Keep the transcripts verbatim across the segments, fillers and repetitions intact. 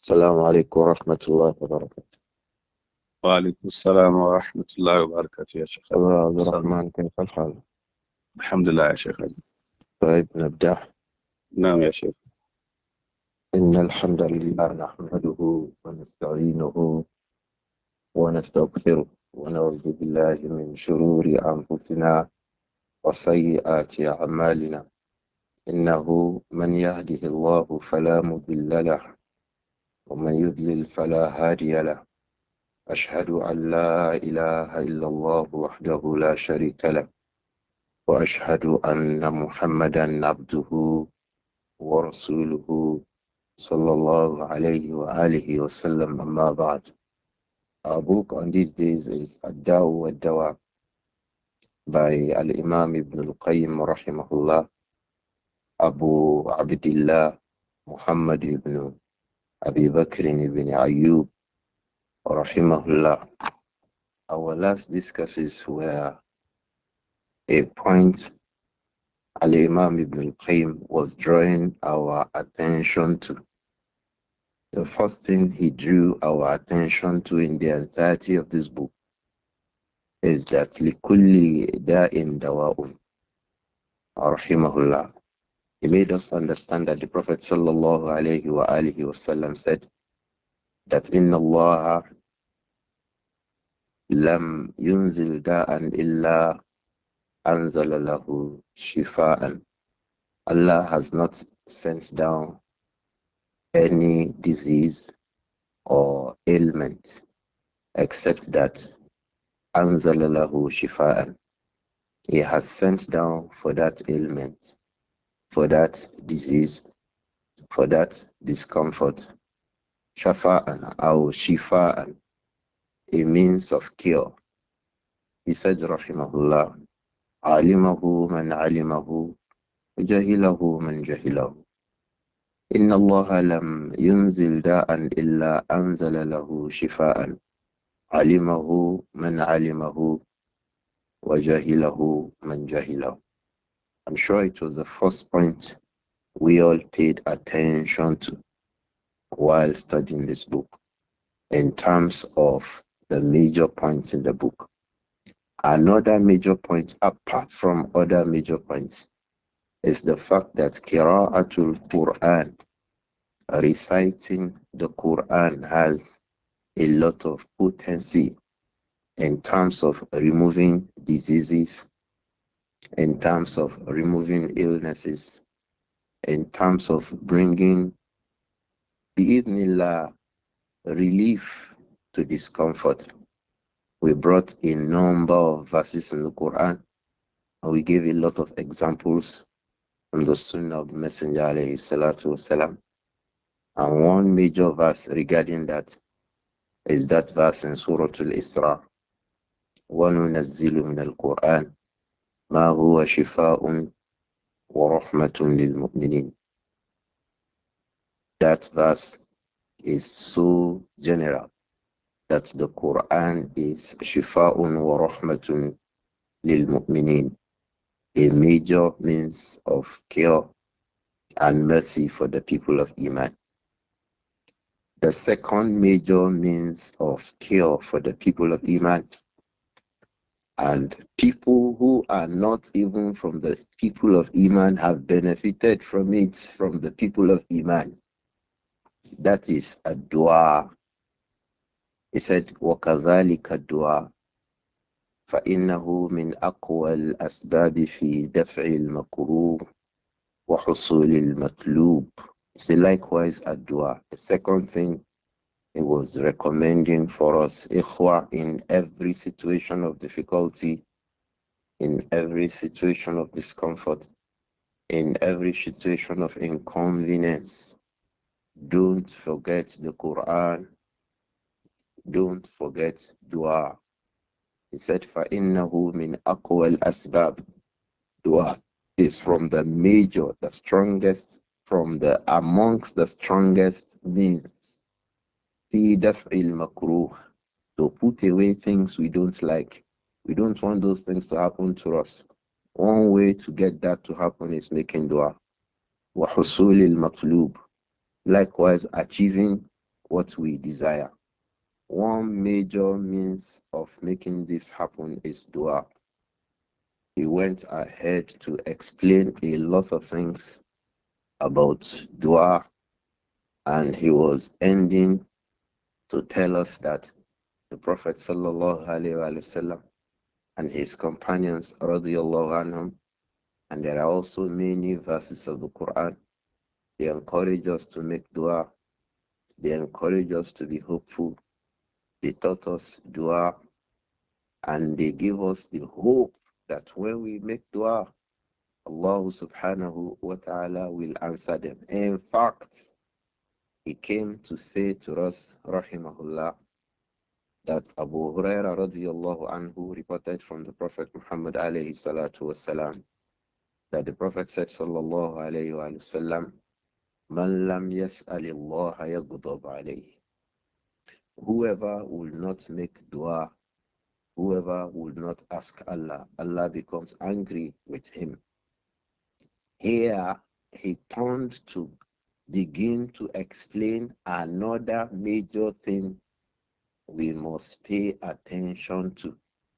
السلام عليكم ورحمة الله وبركاته. وعليكم السلام ورحمة الله وبركاته يا شيخ أبا علي. عبد السلام. الرحمن، كيف الحال؟ الحمد لله يا شيخ علي. طيب نبدأ. نعم يا شيخ. إن الحمد لله نحمده ونستعينه ونستغفره ونعوذ بالله من شرور أنفسنا وسيئات أعمالنا. إنه من يهده الله فلا مضل له ومن يضلل فلا هادي له. أشهد أن لا إله إلا الله وحده لا شريك له، وأشهد أن محمدا عبده ورسوله صلى الله عليه وآله وسلم. أما بعد. Our book on these days is Ad-Daw wa Dawa by Al-Imam Ibn Al-Qayyim rahimahullah, Abu Abdullah Muhammad ibn Abi Bakr ibn Ayyub rahimahullah. Our last discussions were a point Al-Imam Ibn Al-Qayyim was drawing our attention to. The first thing he drew our attention to in the entirety of this book is that لِكُلِّ دَاءٍ دَوَاءٌ rahimahullah. He made us understand that the Prophet sallallahu alayhi wa alihi wasallam said that إِنَّ اللَّهَ لَمْ يُنزِلْ دَاءً إِلَّا أَنزَلَ لَهُ شِفَاءً. Allah has not sent down any disease or ailment except that أنزل له شفاءً. He has sent down for that ailment, for that disease, for that discomfort, shafa'an or shifa'an, a means of cure. He said, rahimahullah, alimahu man alimahu, jahilahu man jahilahu. إن الله لم ينزل داء إلا أنزل له شفاء علمه من علمه وجهله من جهله. I'm sure it was the first point we all paid attention to while studying this book in terms of the major points in the book. Another major point, apart from other major points, is the fact that Qira'atul Quran, reciting the Quran, has a lot of potency in terms of removing diseases, in terms of removing illnesses, in terms of bringing bi'idhnillah relief to discomfort. We brought a number of verses in the Quran and we gave a lot of examples from the Sunnah of the Messenger alayhi salatu wasalam. And one major verse regarding that is that verse in Surah Al-Isra, وَنُنَزِّلُ مِنَ الْقُرْآنِ مَا هُوَ شِفَاءٌ وَرَحْمَةٌ لِلْمُؤْمِنِينَ. That verse is so general that the Quran is shifa'un wa rahmatun lil mu'minin, a major means of cure and mercy for the people of Iman. The second major means of cure for the people of Iman and people who are not even from the people of Iman have benefited from it from the people of Iman. That is a dua. He said, وَكَذَلِكَ الدُّعَاء فَإِنَّهُ مِنْ أَقْوَى الْأَسْبَابِ فِي دَفْعِ الْمَكْرُوهِ وَحُصُولِ الْمَطْلُوبِ. He said, likewise, a dua. The second thing he was recommending for us, ikhwa, in every situation of difficulty, in every situation of discomfort, in every situation of inconvenience, don't forget the Quran. Don't forget dua. He said, فَإِنَّهُ مِنْ أَقْوَى الْأَسْبَابِ. Dua is from the major, the strongest, from the amongst the strongest means. فِي دَفْعِ الْمَكْرُوهِ. To put away things we don't like. We don't want those things to happen to us. One way to get that to happen is making dua. وَحُصُولِ الْمَطْلُوبِ. Likewise, achieving what we desire. One major means of making this happen is dua. He went ahead to explain a lot of things about dua, and he was ending to tell us that the Prophet sallallahu alaihi wasallam and his companions radiallahu anhum, and there are also many verses of the Quran. They encourage us to make dua. They encourage us to be hopeful. They taught us dua, and they give us the hope that when we make dua, Allah subhanahu wa ta'ala will answer them. In fact, he came to say to us, rahimahullah, that Abu Huraira radiallahu anhu reported from the Prophet Muhammad alayhi salatu wasalam, that the Prophet said sallallahu alayhi wa sallam, Man lam yas'alillaha yaghdab alayhi. Whoever will not make dua, whoever will not ask Allah, Allah becomes angry with him. Here, he turned to begin to explain another major thing we must pay attention to.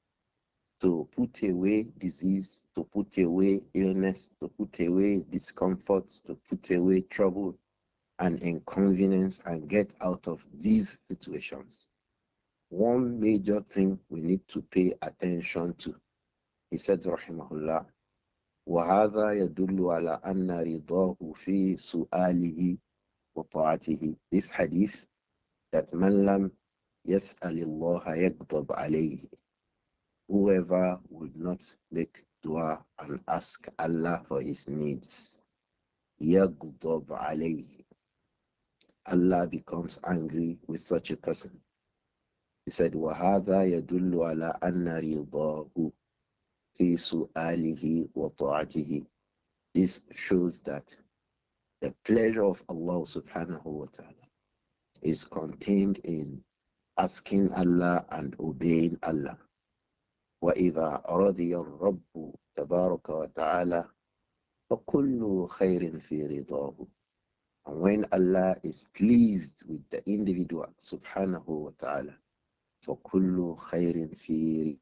To put away disease, to put away illness, to put away discomfort, to put away trouble and inconvenience and get out of these situations. One major thing we need to pay attention to. He said, Rahimahullah, وهذا يدل على أن رضاه في سؤاله وطاعته. This hadith that man lam yas'al Allah yaghdab alayhi. Whoever would not make dua and ask Allah for his needs, yaghdab alayhi. Allah becomes angry with such a person. He said, وَهَذَا يَدُلُّ عَلَىٰ أَنَّ رِضَاهُ فِي سُؤَالِهِ وَطَاعَتِهِ. This shows that the pleasure of Allah subhanahu wa ta'ala is contained in asking Allah and obeying Allah. وَإِذَا رَضِيَ الرَّبُّ تَبَارَكَ وَتَعَالَى فَكُلُّ خَيْرٍ فِي رِضَاهُ. And when Allah is pleased with the individual subhanahu wa ta'ala, فَكُلُّ خَيْرٍ فِي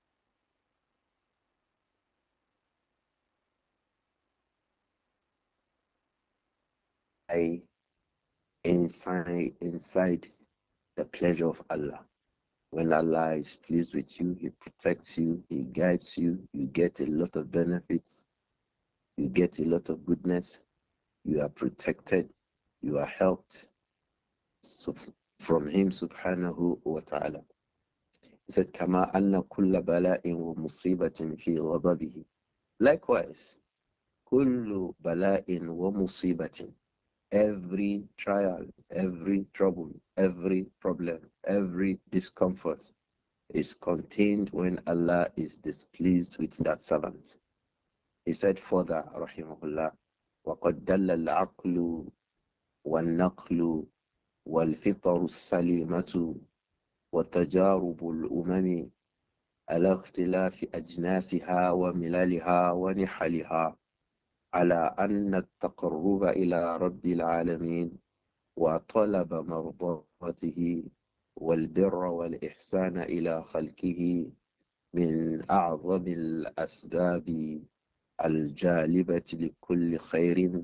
inside inside the pleasure of Allah. When Allah is pleased with you, He protects you, He guides you, you get a lot of benefits, you get a lot of goodness, you are protected, you are helped so, from Him subhanahu wa ta'ala. He said, Kama anna kulla bala'in wa musibatin fi ghadabihi. Likewise, kullu bala'in wa musibatin. Every trial, every trouble, every problem, every discomfort is contained when Allah is displeased with that servant. He said further, rahimahullah, وَقَدْ دَلَّ الْعَقْلُ وَالنَّقْلُ وَالْفِطَرُ السَّلِيمَةُ وَتَجَارُبُ الْأُمَمِ على اختلاف أجناسها وملالها ونحلها على أن التقرب إلى رب العالمين وطلب مرضاته والبر والإحسان إلى خلقه من أعظم الأسباب الجالبة لكل خير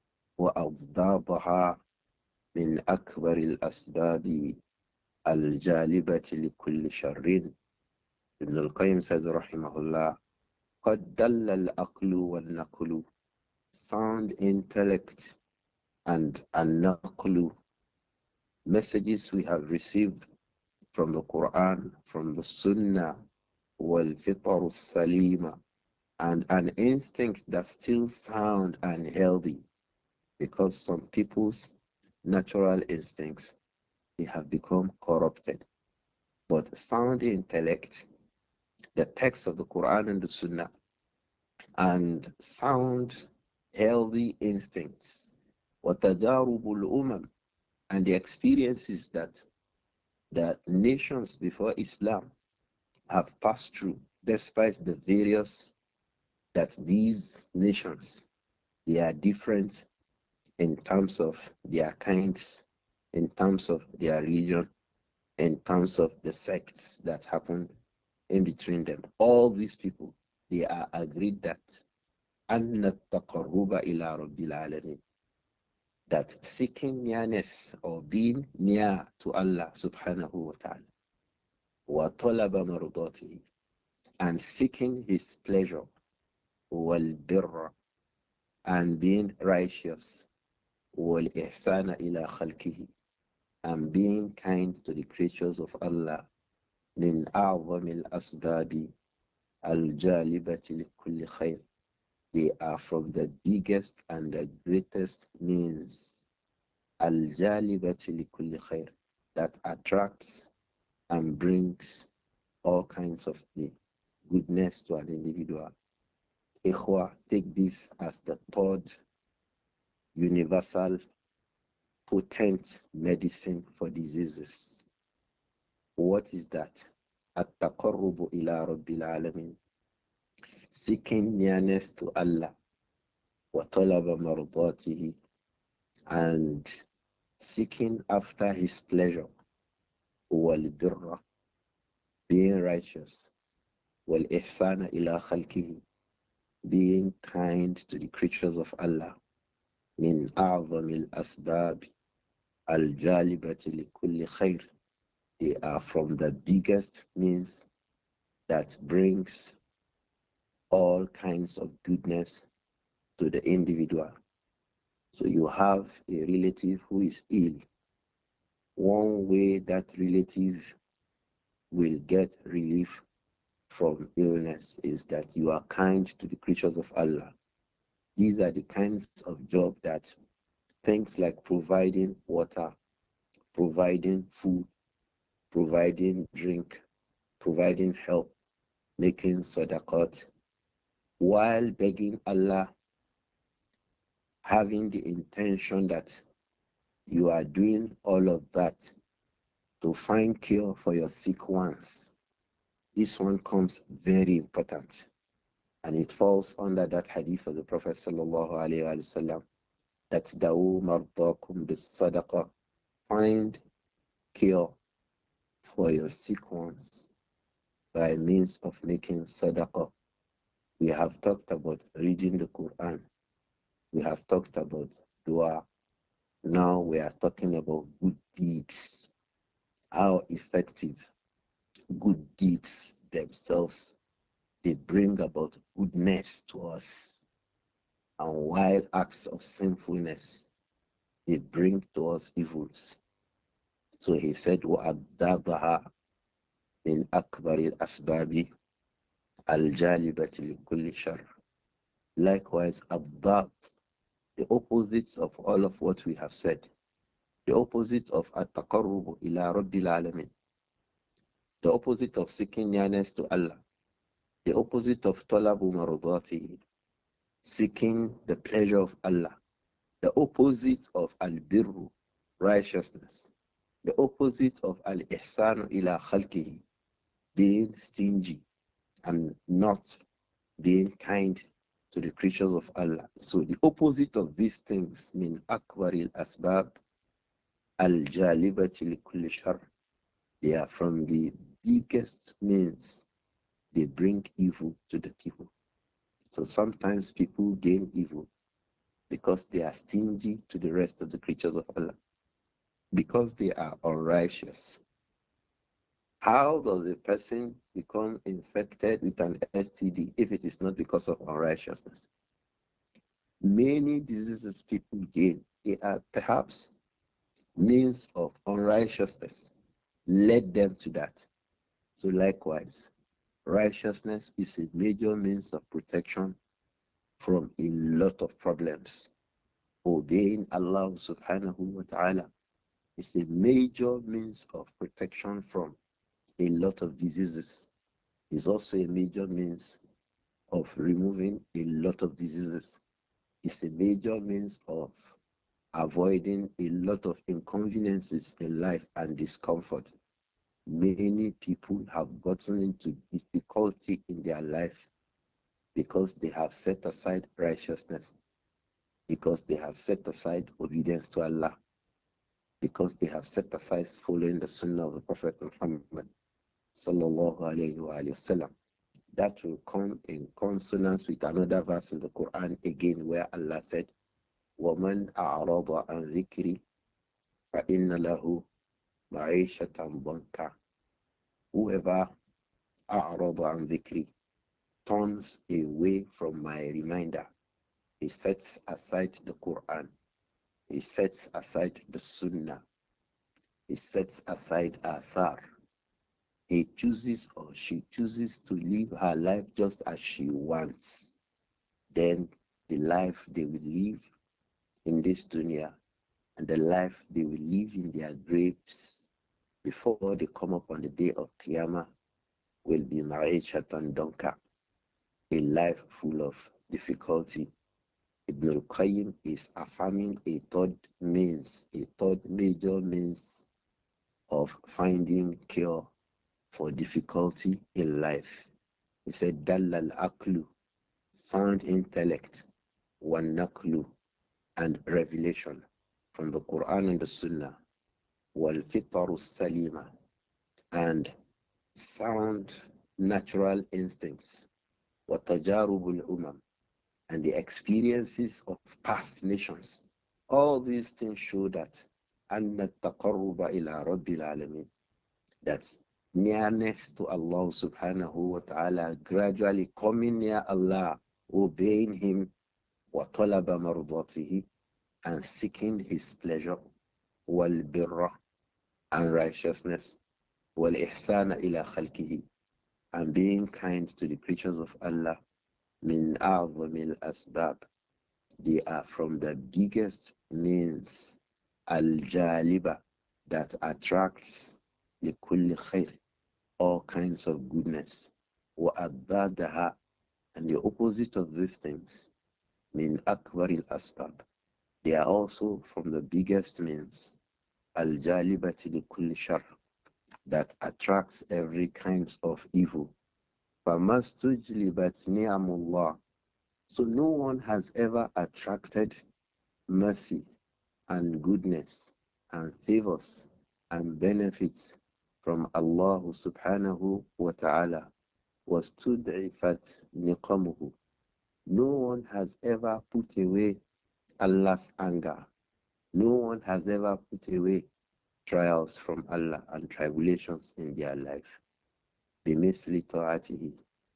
وأضدادها من أكبر الأسباب الجالبة لكل شر. Ibn al-Qayyim said, rahimahullah, قَدْ دَلَّ الْأَقْلُ وَالنَّقْلُ. Sound intellect and an-naqlu, messages we have received from the Quran, from the Sunnah, wal-fitaru salima, and an instinct that's still sound and healthy, because some people's natural instincts, they have become corrupted. But sound intellect, the text of the Quran and the Sunnah, and sound, healthy instincts, وَتَجَارُبُ الْأُمَمِ, and the experiences that the nations before Islam have passed through, despite the various that these nations, they are different in terms of their kinds, in terms of their religion, in terms of the sects that happen in between them. All these people, they are agreed that أن التقرب إلى رب العالمين, that seeking nearness or being near to Allah subhanahu wa ta'ala, wa talaba mardatihi, and seeking his pleasure, wal birra, and being righteous, wal ihsana ila khalqihi, and being kind to the creatures of Allah, min a'zami al-asbabi al-jalibati likulli khair. They are from the biggest and the greatest means al-jalibati likulli khair, that attracts and brings all kinds of the goodness to an individual. Ikhwa, take this as the third universal potent medicine for diseases. What is that? At-taqarrubu ila rabbil alamin, seeking nearness to Allah, wa talaba mardatihi, and seeking after his pleasure, wal birra, being righteous, wal ihsana ila khalqihi, being kind to the creatures of Allah, min a'zamil asbab al-jalibati likulli khair. They are from the biggest means that brings all kinds of goodness to the individual. So you have a relative who is ill. One way that relative will get relief from illness is that you are kind to the creatures of Allah. These are the kinds of job that things like providing water, providing food, providing drink, providing help, making sadaqat, while begging Allah, having the intention that you are doing all of that to find cure for your sick ones. This one comes very important, and it falls under that hadith of the Prophet sallallahu alaihi wasallam that da'u mardakum bis sadaqah, find cure for your sick ones by means of making sadaqah. We have talked about reading the Quran. We have talked about dua. Now we are talking about good deeds. How effective good deeds themselves, they bring about goodness to us. And while acts of sinfulness, they bring to us evils. So he said, وَأَدَّابَهَا مِنْ أَكْبَرِ الْأَسْبَابِ الْجَالِبَةِ لِكُلِّ شَرٍ. Likewise, abdat, the opposites of all of what we have said, the opposite of at-taqarrubu ila rabbil alamin, the opposite of seeking nearness to Allah, the opposite of talabu marudati, seeking the pleasure of Allah, the opposite of al-birru, righteousness, the opposite of al-ihsanu ila khalqihi, being stingy and not being kind to the creatures of Allah. So the opposite of these things mean akbaril asbab al-jalibati likulli shar. They are from the biggest means they bring evil to the people. So sometimes people gain evil because they are stingy to the rest of the creatures of Allah, because they are unrighteous. How does a person become infected with an S T D if it is not because of unrighteousness? Many diseases people gain, they are perhaps means of unrighteousness led them to that. So likewise, righteousness is a major means of protection from a lot of problems. Obeying Allah subhanahu wa ta'ala is a major means of protection from a lot of diseases. It's also a major means of removing a lot of diseases. It's a major means of avoiding a lot of inconveniences in life and discomfort. Many people have gotten into difficulty in their life because they have set aside righteousness, because they have set aside obedience to Allah, because they have set aside following the Sunnah of the Prophet Muhammad sallallahu alayhi wa sallam. That will come in consonance with another verse in the Quran again where Allah said, وَمَنْ أَعْرَضَ عَنْ ذِكْرِ فَإِنَّ لَهُ مَعِيشَةً ضَنْكًا. Whoever أَعْرَضَ عَنْ ذِكْرِ turns away from my reminder, he sets aside the Quran, he sets aside the Sunnah, he sets aside Athar. He chooses or she chooses to live her life just as she wants. Then the life they will live in this dunya and the life they will live in their graves before they come up on the day of Qiyamah will be Ma'ishatan Donka, a life full of difficulty. Ibn al-Qayyim is affirming a third means, a third major means of finding cure for difficulty in life. He said, Dallal Aklu, sound intellect, one Naklu, and revelation from the Quran and the Sunnah, wal Fitaru Salima, and sound natural instincts, wa Tajarubul Umam, and the experiences of past nations. All these things show that anna taqarruba ila rabbil alamin, that's nearness to Allah subhanahu wa ta'ala, gradually coming near Allah, obeying Him, wa talaba mardatihi, and seeking His pleasure, wal birra, and righteousness, wal ihsana ila khalqihi, and being kind to the creatures of Allah, min a'zamil asbab. They are from the biggest means, al-jaliba, that attracts likulli khair, all kinds of goodness. Wa addadaha, and the opposite of these things, min akbaril asbab. They are also from the biggest means, al-jalibati likulli shar, that attracts every kind of evil. فَمَسْتُجْلِبَتْ نِعَمُ اللَّهِ. So no one has ever attracted mercy and goodness and favors and benefits from Allah subhanahu wa ta'ala, was tud'ifat niqamuhu. No one has ever put away Allah's anger. No one has ever put away trials from Allah and tribulations in their life. بِمِثْلِ طَاعَتِهِ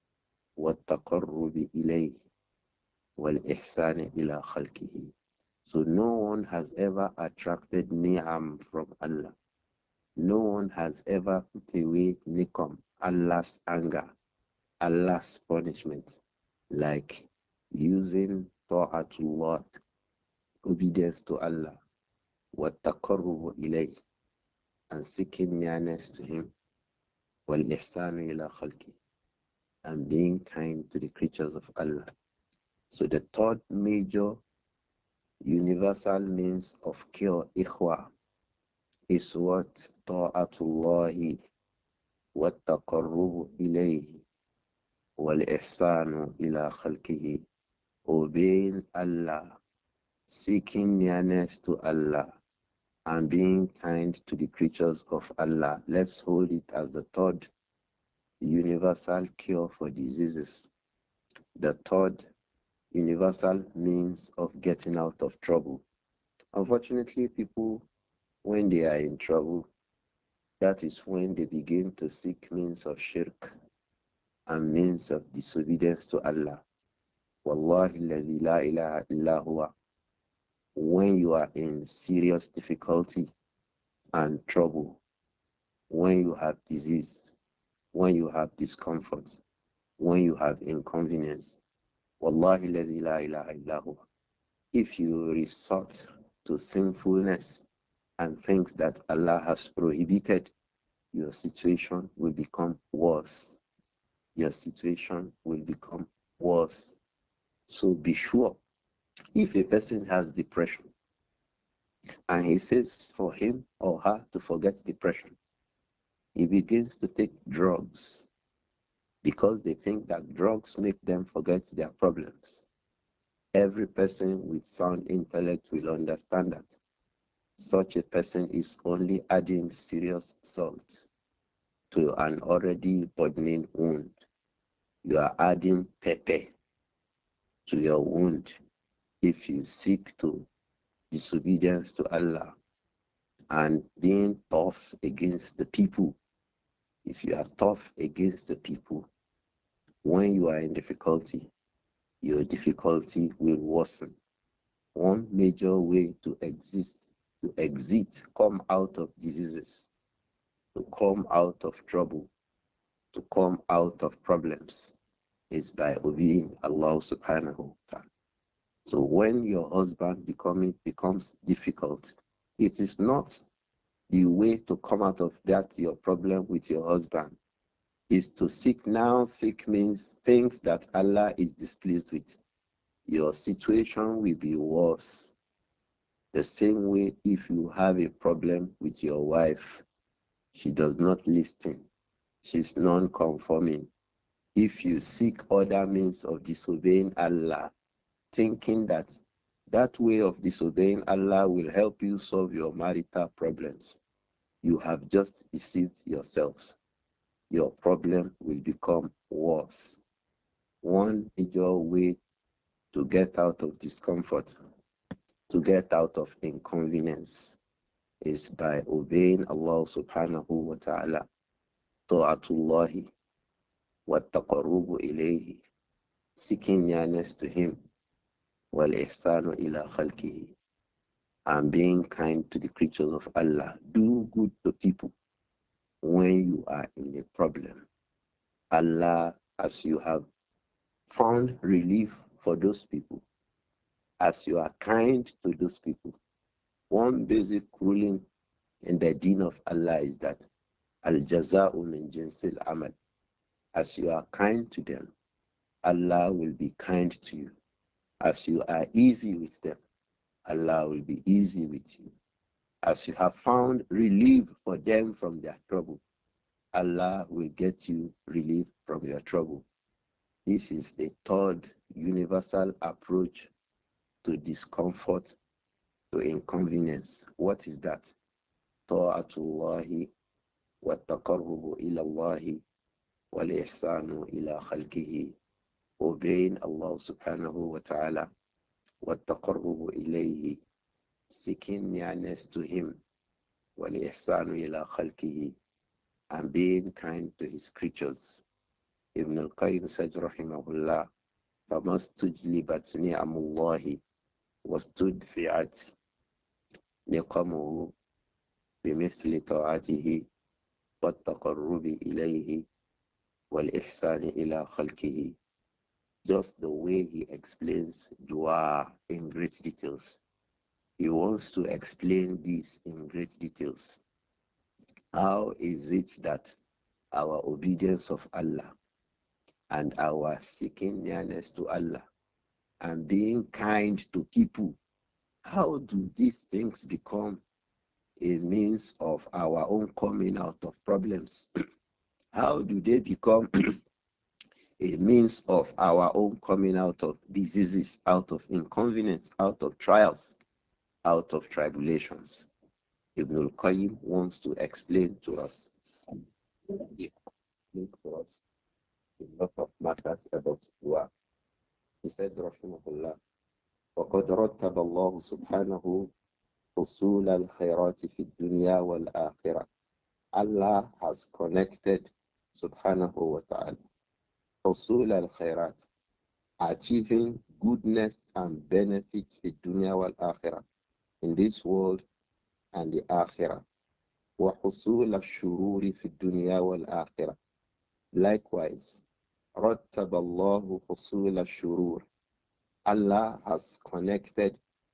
وَالتَّقَرُّبِ إِلَيْهِ وَالْإِحْسَانِ إِلَى خَلْقِهِ. So no one has ever attracted ni'am from Allah. No one has ever put away niqam, Allah's anger, Allah's punishment, like using ta'atullah, obedience to Allah, wa taqarrubu ilayh, and seeking nearness to Him, wal ihsanu ila khalqi, and being kind to the creatures of Allah. So the third major universal means of cure, ikhwa, is what? Ta'atullahi wa taqarrubu ilayhi wal ihsanu ila khalqihi. Obeying Allah, seeking nearness to Allah, and being kind to the creatures of Allah. Let's hold it as the third universal cure for diseases. The third universal means of getting out of trouble. Unfortunately, people, when they are in trouble, that is when they begin to seek means of shirk and means of disobedience to Allah. Wallahi alladhi la ilaha illa huwa. When you are in serious difficulty and trouble, when you have disease, when you have discomfort, when you have inconvenience, wallahi alladhi la ilaha illa huwa, if you resort to sinfulness and things that Allah has prohibited, your situation will become worse. Your situation will become worse. So be sure, if a person has depression and he says for him or her to forget depression, he begins to take drugs because they think that drugs make them forget their problems. Every person with sound intellect will understand that Such a person is only adding serious salt to an already burning wound. You are adding pepper to your wound if you seek to disobedience to Allah and being tough against the people. If you are tough against the people, when you are in difficulty, your difficulty will worsen. One major way to exist, to exit, come out of diseases, to come out of trouble, to come out of problems is by obeying Allah subhanahu wa ta'ala. So when your husband becoming becomes difficult, it is not the way to come out of that your problem with your husband is to seek. Now seek means things that Allah is displeased with. Your situation will be worse. The same way if you have a problem with your wife, she does not listen, she's non-conforming. If you seek other means of disobeying Allah, thinking that that way of disobeying Allah will help you solve your marital problems, you have just deceived yourselves. Your problem will become worse. One major way to get out of discomfort, to get out of inconvenience, is by obeying Allah subhanahu wa ta'ala. Ta'atullahi wa taqarrubu ilayhi, seeking nearness to Him, wal ihsanu ila khalqihi, and being kind to the creatures of Allah. Do good to people when you are in a problem. Allah, as you have found relief for those people, as you are kind to those people. One basic ruling in the deen of Allah is that al jaza'u min jinsil amal. As you are kind to them, Allah will be kind to you. As you are easy with them, Allah will be easy with you. As you have found relief for them from their trouble, Allah will get you relief from your trouble. This is the third universal approach to discomfort, to inconvenience. What is that? Ta'atullahi wa taqarrubu ila Allahi wal ihsanu ila khalqihi. Obeying Allah subhanahu wa ta'ala, wa taqarrubu ilayhi, seeking nearness to Him, wal ihsanu ila khalqihi, and being kind to His creatures. Ibn al-Qayyim said, rahimahullah, فَمَا اسْتُجْلِبَتْ نِعَمُ اللَّهِ وَاسْتُدْفِعَتْ نِقَمُهُ بِمِثْلِ طَاعَتِهِ وَالتَّقَرُّبِ إِلَيْهِ وَالْإِحْسَانِ إِلَى خَلْقِهِ. Just the way he explains dua in great details. He wants to explain this in great details. How is it that our obedience of Allah and our seeking nearness to Allah and being kind to people, how do these things become a means of our own coming out of problems? How do they become a means of our own coming out of diseases, out of inconvenience, out of trials, out of tribulations? Ibn al-Qayyim wants to explain to us. He explained to us a lot of matters about dua. He said, Rahimahullah, وَقَدْ رَتَّبَ اللَّهُ سُبْحَانَهُ حُصُولَ الْخَيْرَاتِ فِي الدُّنْيَا وَالْآخِرَةِ. Allah has connected, subhanahu wa ta'ala, حُصُولَ الْخَيْرَاتِ, achieving goodness and benefits in dunya wal akhirah, in this world and the akhirah. وحصول الشرور في الدنيا والآخرة. Likewise, رتب الله حصول الشرور. Allah has connected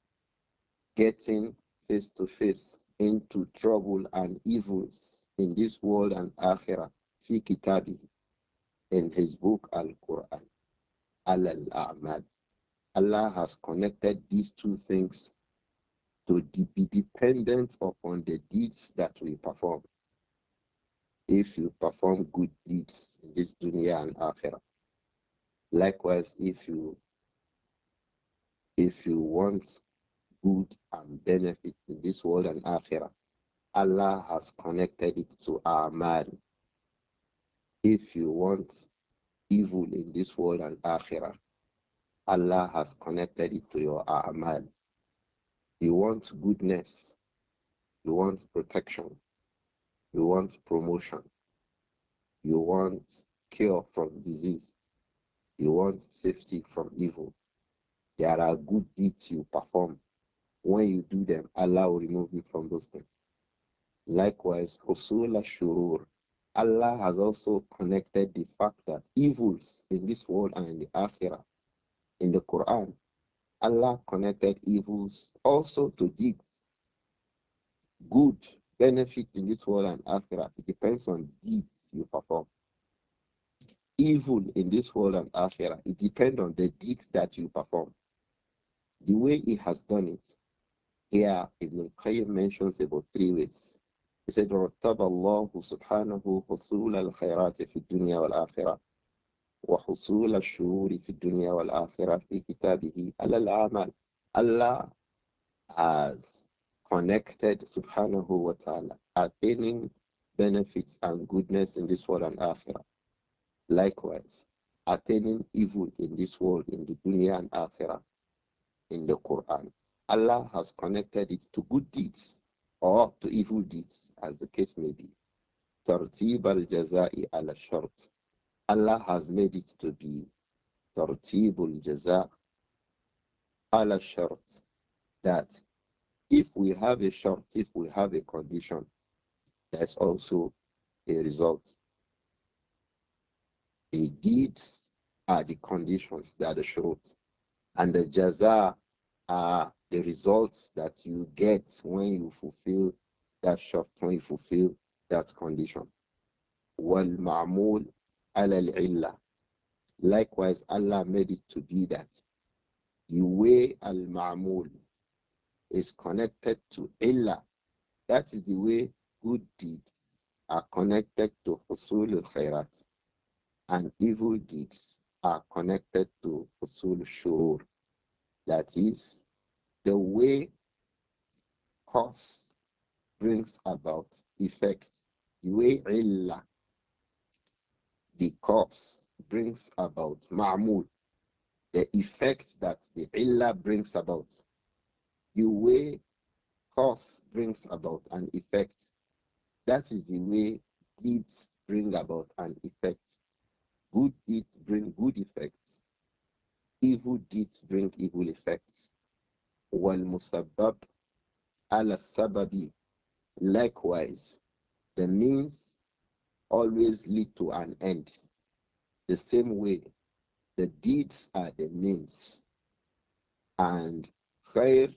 getting face to face into trouble and evils in this world and akhirah fi kitabi, in his book Al-Quran, al-A'mal. Allah has connected these two things to de- be dependent upon the deeds that we perform. If you perform good deeds in this dunya and akhirah, likewise, if you if you want good and benefit in this world and akhirah, Allah has connected it to A'mal. If you want evil in this world and akhirah, Allah has connected it to your A'mal. You want goodness, you want protection, you want promotion, you want cure from disease, you want safety from evil. There are good deeds you perform. When you do them, Allah will remove you from those things. Likewise, Husul Shurur. Allah has also connected the fact that evils in this world and in the Akhirah, in the Quran, Allah connected evils also to deeds. Good benefit in this world and Akhirah. It depends on deeds you perform. Evil in this world and Akhirah. It depends on the deeds that you perform. The way He has done it. Here, Ibn Qayyim mentions about three ways. He said, رتب الله سبحانه حصول الخيرات في الدنيا والآخرة وحصول الشرور في الدنيا والآخرة في كتابه على الأعمال. Allah has connected subhanahu wa ta'ala, attaining benefits and goodness in this world and akhirah. Likewise, attaining evil in this world, in the dunya and akhirah, in the Quran. Allah has connected it to good deeds or to evil deeds, as the case may be. Tartib al-jaza'i ala shart. Allah has made it to be tartib al-jaza' ala shart. That if we have a shart, if we have a condition, there's also a result. The deeds are the conditions, they are the shurut. And the jaza are the results that you get when you fulfill that shart, when you fulfill that condition. Wal ma'mul ala al-illa. Likewise, Allah made it to be that the way al-ma'mul is connected to illa. That is the way good deeds are connected to husul al-khairat, and evil deeds are connected to husul shurur. That is the way cause brings about effect. The way illa, the cause, brings about ma'mul, the effect that the illa brings about. The way cause brings about an effect. That is the way deeds bring about an effect. Good deeds bring good effects. Evil deeds bring evil effects. Wal musabbab ala sababi. Likewise, the means always lead to an end. The same way, the deeds are the means, and khair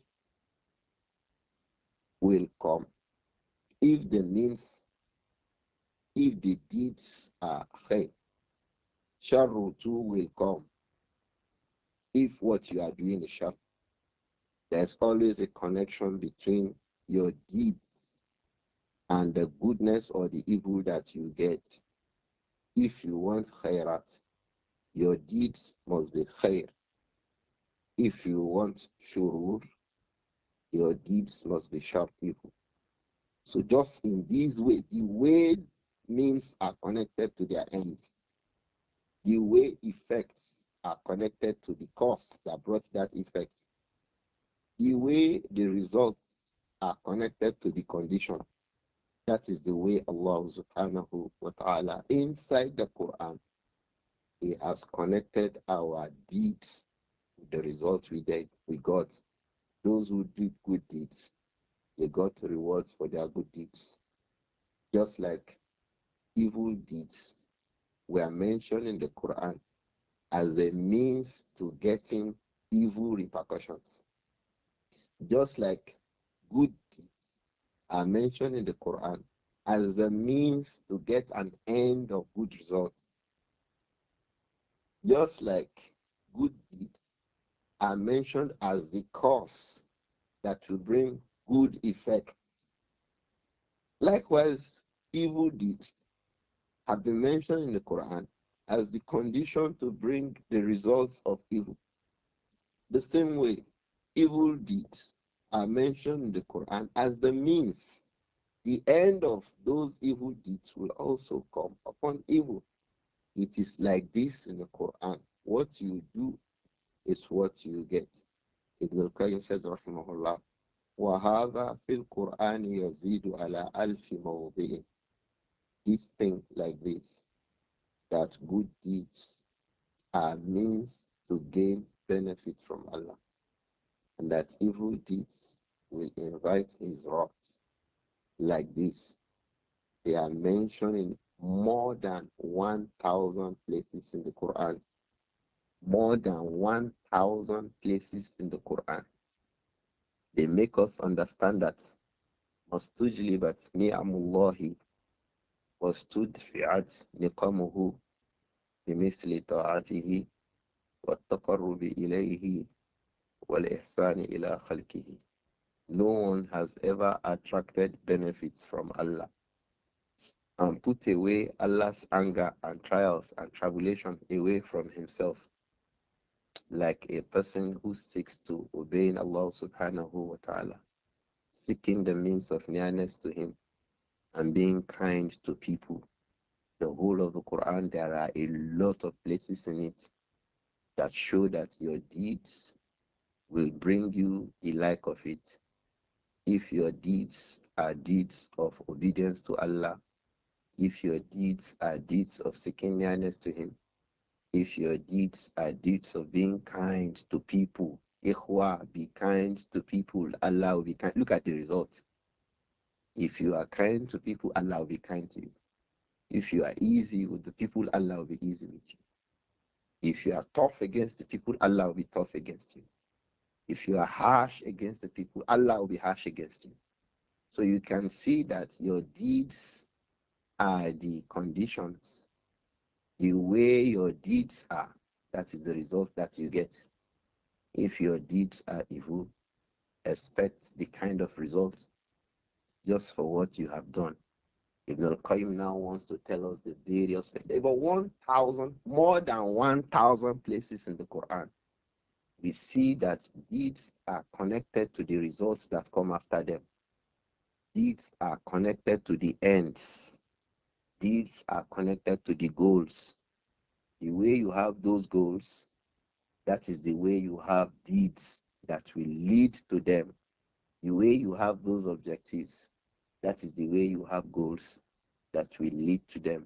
will come. If the means, if the deeds are khair, sharru too will come. If what you are doing is shar, there's always a connection between your deeds and the goodness or the evil that you get. If you want khairat, your deeds must be khair. If you want shurur, your deeds must be sharp evil. So just in this way, the way means are connected to their ends. The way effects are connected to the cause that brought that effect. The way the results are connected to the condition. That is the way Allah subhanahu wa ta'ala inside the Quran, He has connected our deeds with the results we did, we got. Those who did good deeds, they got rewards for their good deeds. Just like evil deeds were mentioned in the Quran as a means to getting evil repercussions. Just like good deeds are mentioned in the Quran as a means to get an end of good results. Just like good deeds are mentioned as the cause that will bring good effects. Likewise, evil deeds have been mentioned in the Quran as the condition to bring the results of evil. The same way, evil deeds are mentioned in the Quran as the means. The end of those evil deeds will also come upon evil. It is like this in the Quran. What you do is what you get. Ibn al-Qayyim said, rahimahullah, وَهَذَا فِي الْقُرْآنِ يَزِيدُ عَلَى أَلْفِ مَوْضِعٍ. This thing like this, that good deeds are means to gain benefit from Allah, and that evil deeds will invite His wrath. Like this, they are mentioned in more than one thousand places in the Quran. More than one thousand places in the Quran. They make us understand that مستجلبت نعم الله واستدفعت نقمه بمثل طاعته والتقرب إليه والإحسان إلى خلقه. No one has ever attracted benefits from Allah and put away Allah's anger and trials and tribulation away from himself, like a person who seeks to obey Allah subhanahu wa ta'ala, seeking the means of nearness to him and being kind to people. The whole of the Quran, there are a lot of places in it that show that your deeds will bring you the like of it. If your deeds are deeds of obedience to Allah, if your deeds are deeds of seeking nearness to Him, if your deeds are deeds of being kind to people, ikhwa, be kind to people, Allah will be kind. Look at the result. If you are kind to people, Allah will be kind to you. If you are easy with the people, Allah will be easy with you. If you are tough against the people, Allah will be tough against you. If you are harsh against the people, Allah will be harsh against you. So you can see that your deeds are the conditions. The way your deeds are, that is the result that you get. If your deeds are evil, expect the kind of results just for what you have done. Ibn al-Qayyim now wants to tell us the various, about one thousand, more than one thousand places in the Quran. We see that deeds are connected to the results that come after them. Deeds are connected to the ends. Deeds are connected to the goals. The way you have those goals, that is the way you have deeds that will lead to them. The way you have those objectives, that is the way you have goals that will lead to them.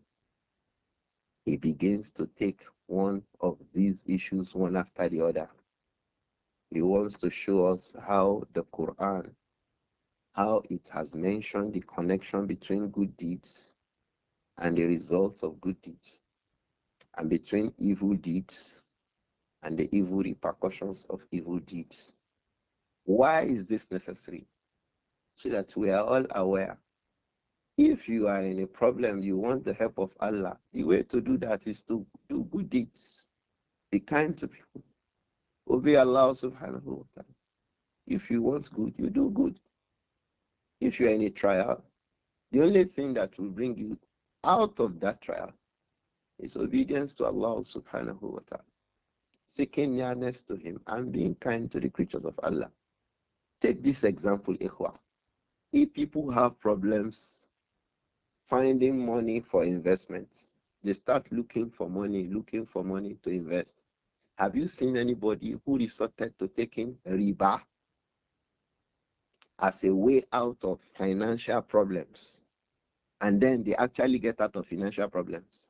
He begins to take one of these issues one after the other. He wants to show us how the Quran, how it has mentioned the connection between good deeds and the results of good deeds, and between evil deeds and the evil repercussions of evil deeds. Why is this necessary? So that we are all aware. If you are in a problem, you want the help of Allah, the way to do that is to do good deeds. Be kind to people. Obey Allah subhanahu wa ta'ala. If you want good, you do good. If you are in a trial, the only thing that will bring you out of that trial is obedience to Allah subhanahu wa ta'ala, seeking nearness to Him and being kind to the creatures of Allah. Take this example, Ikhwa. If people have problems finding money for investments, they start looking for money, looking for money to invest. Have you seen anybody who resorted to taking riba as a way out of financial problems, and then they actually get out of financial problems?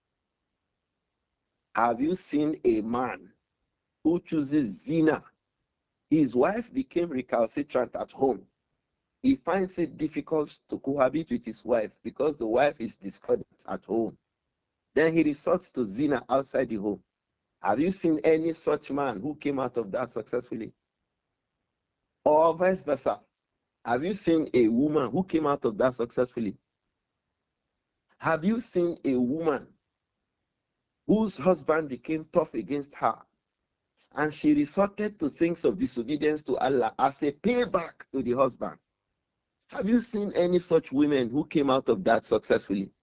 Have you seen a man who chooses zina? His wife became recalcitrant at home. He finds it difficult to cohabit with his wife because the wife is discordant at home. Then he resorts to zina outside the home. Have you seen any such man who came out of that successfully? Or vice versa? Have you seen a woman who came out of that successfully? Have you seen a woman whose husband became tough against her and she resorted to things of disobedience to Allah as a payback to the husband? Have you seen any such women who came out of that successfully?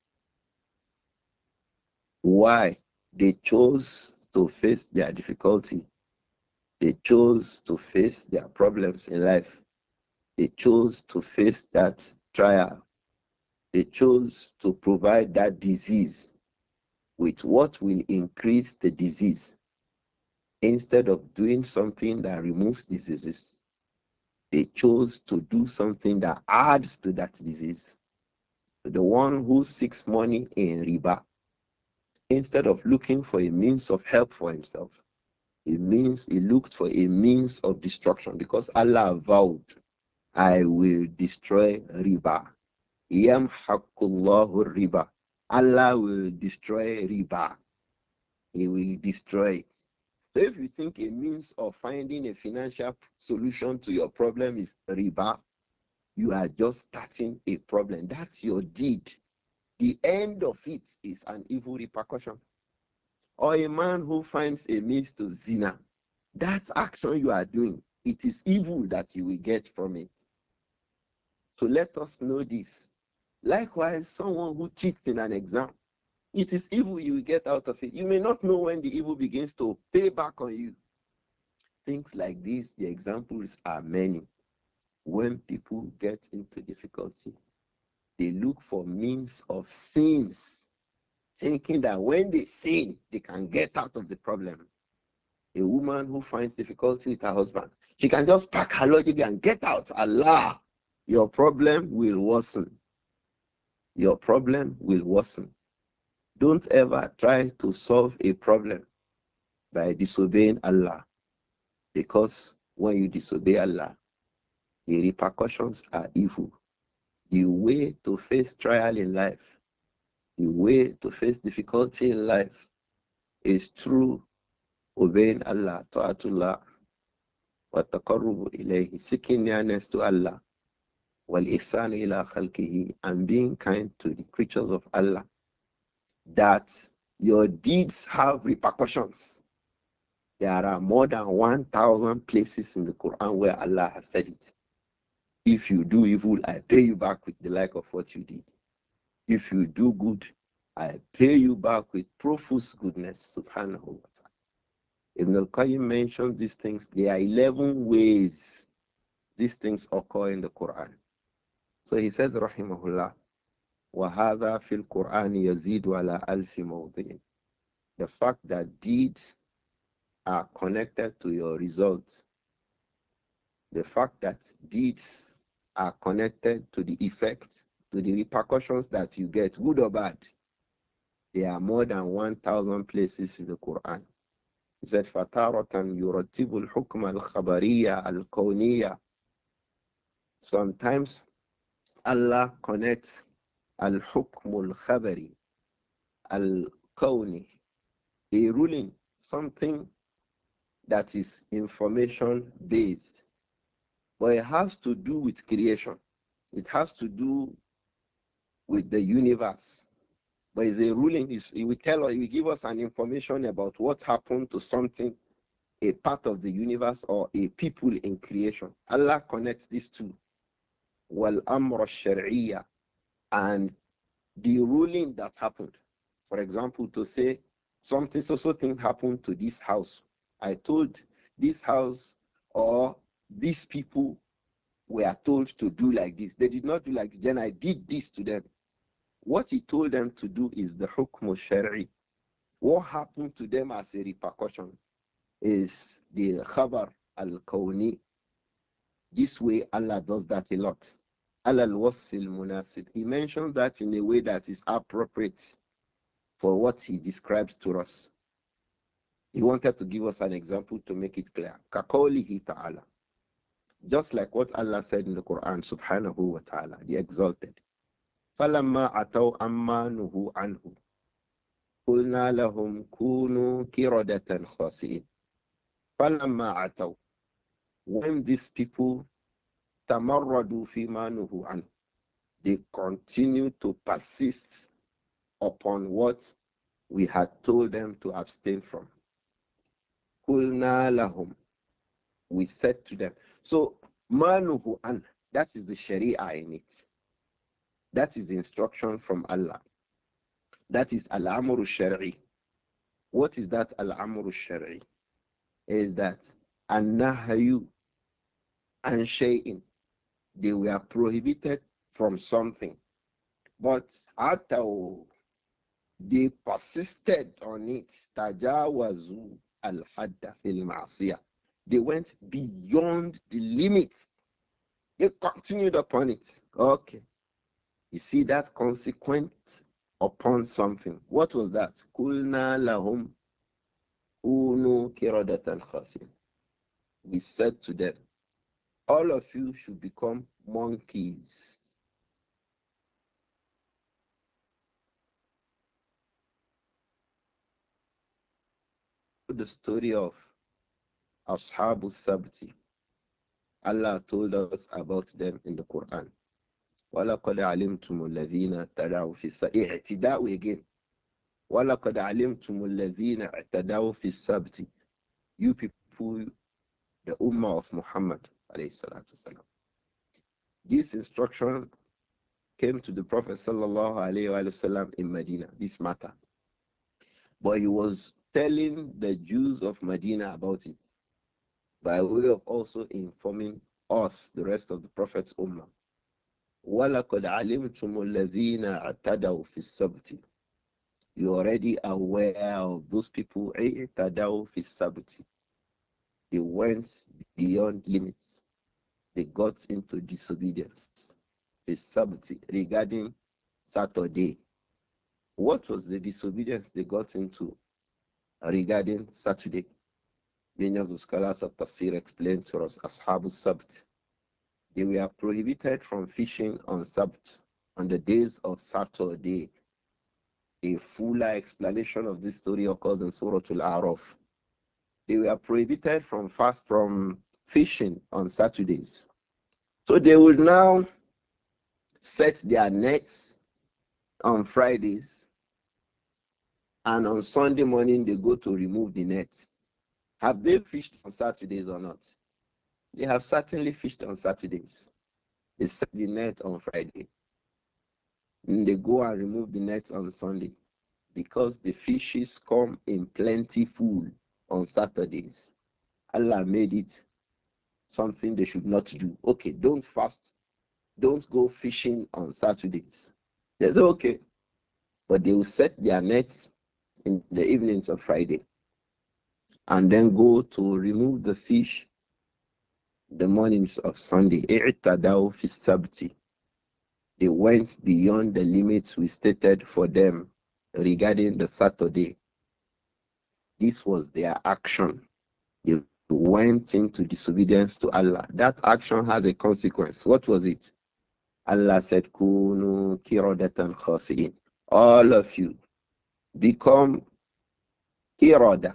Why? They chose to face their difficulty. They chose to face their problems in life. They chose to face that trial. They chose to provide that disease with what will increase the disease instead of doing something that removes diseases. They chose to do something that adds to that disease. The one who seeks money in riba, instead of looking for a means of help for himself, it means he looked for a means of destruction because Allah vowed, I will destroy riba. Yamhaqullahu riba. Allah will destroy riba. He will destroy it. So if you think a means of finding a financial solution to your problem is riba, you are just starting a problem. That's your deed. The end of it is an evil repercussion. Or a man who finds a means to zina, that action you are doing, it is evil that you will get from it. So let us know this. Likewise, someone who cheats in an exam, it is evil you will get out of it. You may not know when the evil begins to pay back on you. Things like this, the examples are many. When people get into difficulty, they look for means of sins, thinking that when they sin, they can get out of the problem. A woman who finds difficulty with her husband, she can just pack her luggage and get out. Allah, your problem will worsen. Your problem will worsen. Don't ever try to solve a problem by disobeying Allah, because when you disobey Allah, the repercussions are evil. The way to face trial in life, the way to face difficulty in life is through obeying Allah, ta'atullah, wa taqarrubu ilayhi, seeking nearness to Allah, wal ihsanu ila khalqihi, and being kind to the creatures of Allah. That your deeds have repercussions. There are more than one thousand places in the Quran where Allah has said it. If you do evil, I pay you back with the like of what you did. If you do good, I pay you back with profuse goodness. Subhanahu wa ta'ala. Ibn al-Qayyim mentioned these things. There are eleven ways these things occur in the Quran. So he says, Rahimahullah, وَهَذَا فِي الْقُرْآنِ يَزِيدُ عَلَى أَلْفِ مَوْضِعٍ. The fact that deeds are connected to your results, the fact that deeds are connected to the effects, to the repercussions that you get, good or bad, there are more than one thousand places in the Quran. He said, فَتَارَةً يُرَتِّبُ الْحُكْمَ الْخَبَرِيَّةَ الْكَوْنِيَّةَ. Sometimes Allah connects al-hukm al-khabari, al-kawni, a ruling, something that is information based, but it has to do with creation. It has to do with the universe. But it's a ruling. It's, it will tell us, it will give us an information about what happened to something, a part of the universe or a people in creation. Allah connects these two. Wal amr al-shar'iyya, and the ruling that happened. For example, to say something, so so thing happened to this house. I told this house or these people were told to do like this. They did not do like this. Then I did this to them. What he told them to do is the hukm al-shar'i. What happened to them as a repercussion is the khabar al-kawni. This way Allah does that a lot. Al-wasf al-munasib. He mentioned that in a way that is appropriate for what he describes to us. He wanted to give us an example to make it clear. Kaqawlihi ta'ala. Just like what Allah said in the Quran, subhanahu wa ta'ala, the exalted. فَلَمَّا أَتَوْا أَمَّا نُهُوا عَنْهُ قُلْنَا لَهُمْ كُونُوا كِرَدَةً خَاسِئِينَ. فَلَمَّا أَتَوْا. When these people تَمَرَّدُوا فِي مَا نُهُوا عَنْهُ, they continue to persist upon what we had told them to abstain from. قُلْنَا لَهُمْ. We said to them. So, مَا نُهُوا عَنْهُ, that is the Sharia in it. That is the instruction from Allah. That is al-amru shari. What is that al-amru shari? Is that an-nahyu an shay'in, They were prohibited from something. But Atau, they persisted on it. Tajawazu al-hadda fil ma'asiyah. They went beyond the limit. They continued upon it. Okay. You see that consequence upon something. What was that? Kulna lahum unu kiradatan khasin. We said to them, all of you should become monkeys. The story of Ashabu Sabti. Allah told us about them in the Quran. وَلَقَدْ عَلِمْتُمُ الَّذِينَ اعْتَدَوْا فِي السَّبْتِ. اعتداء again. وَلَقَدْ عَلِمْتُمُ الَّذِينَ اعْتَدَوْا فِي السَّبْتِ. You people, the Ummah of Muhammad alayhi salatu wasalam. This instruction came to the Prophet sallallahu alayhi wa sallam in Medina, this matter. But he was telling the Jews of Medina about it by way of also informing us, the rest of the Prophet's Ummah. وَلَقَدْ عَلِمْتُمُ الَّذِينَ اعْتَدَوْا فِي السَّبْتِ. You're already aware of those people. اعْتَدَوْا فِي السَّبْتِ. They went beyond limits. They got into disobedience. The Sabbath regarding Saturday. What was the disobedience they got into regarding Saturday? Many of the scholars of Tafsir explained to us Ashabu Sabbath. They were prohibited from fishing on Sabbath, on the days of Saturday. A fuller explanation of this story occurs in Surah Al-A'raf. They were prohibited from fast from fishing on Saturdays. So they will now set their nets on Fridays, and on Sunday morning they go to remove the nets. Have they fished on Saturdays or not? They have certainly fished on Saturdays. They set the net on Friday. And they go and remove the nets on Sunday because the fishes come in plenty full on Saturdays. Allah made it something they should not do. Okay, don't fast. Don't go fishing on Saturdays. They say, okay. But they will set their nets in the evenings of Friday and then go to remove the fish the mornings of Sunday. اعتدوا في السبت. They went beyond the limits we stated for them regarding the Saturday. This was their action. They went into disobedience to Allah. That action has a consequence. What was it? Allah said, Kunu kiradatan khasi'in. All of you become kirada,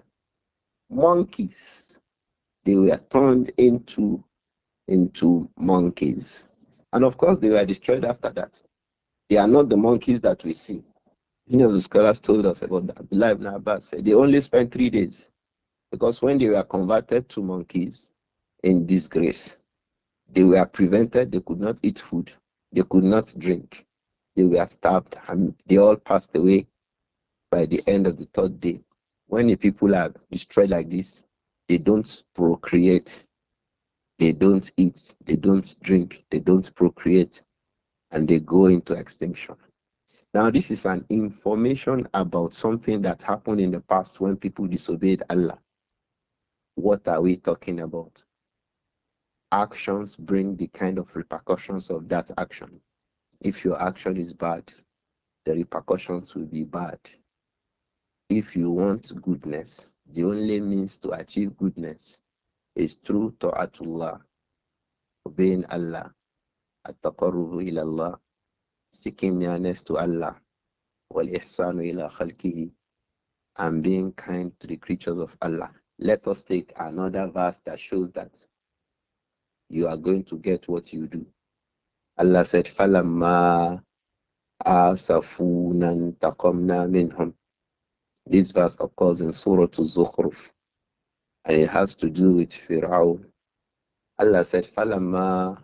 monkeys. They were turned into into monkeys. And of course, they were destroyed after that. They are not the monkeys that we see. Many of the scholars told us about that. Abdullah ibn Abbas said they only spent three days because when they were converted to monkeys in disgrace, they were prevented, they could not eat food, they could not drink, they were starved, and they all passed away by the end of the third day. When the people are destroyed like this, they don't procreate, they don't eat, they don't drink, they don't procreate, and they go into extinction. Now, this is an information about something that happened in the past when people disobeyed Allah. What are we talking about? Actions bring the kind of repercussions of that action. If your action is bad, the repercussions will be bad. If you want goodness, the only means to achieve goodness is through ta'atullah, obeying Allah, at-taqarrubu ila Allah, seeking nearness to Allah, wal ihsanu ila khalqihi, and being kind to the creatures of Allah. Let us take another verse that shows that you are going to get what you do. Allah said, فَلَمَّا آسَفُونَا انْتَقَمْنَا مِنْهُمْ. This verse occurs in Surah Al-Zukhruf, and it has to do with Fir'aun. Allah said, فَلَمَّا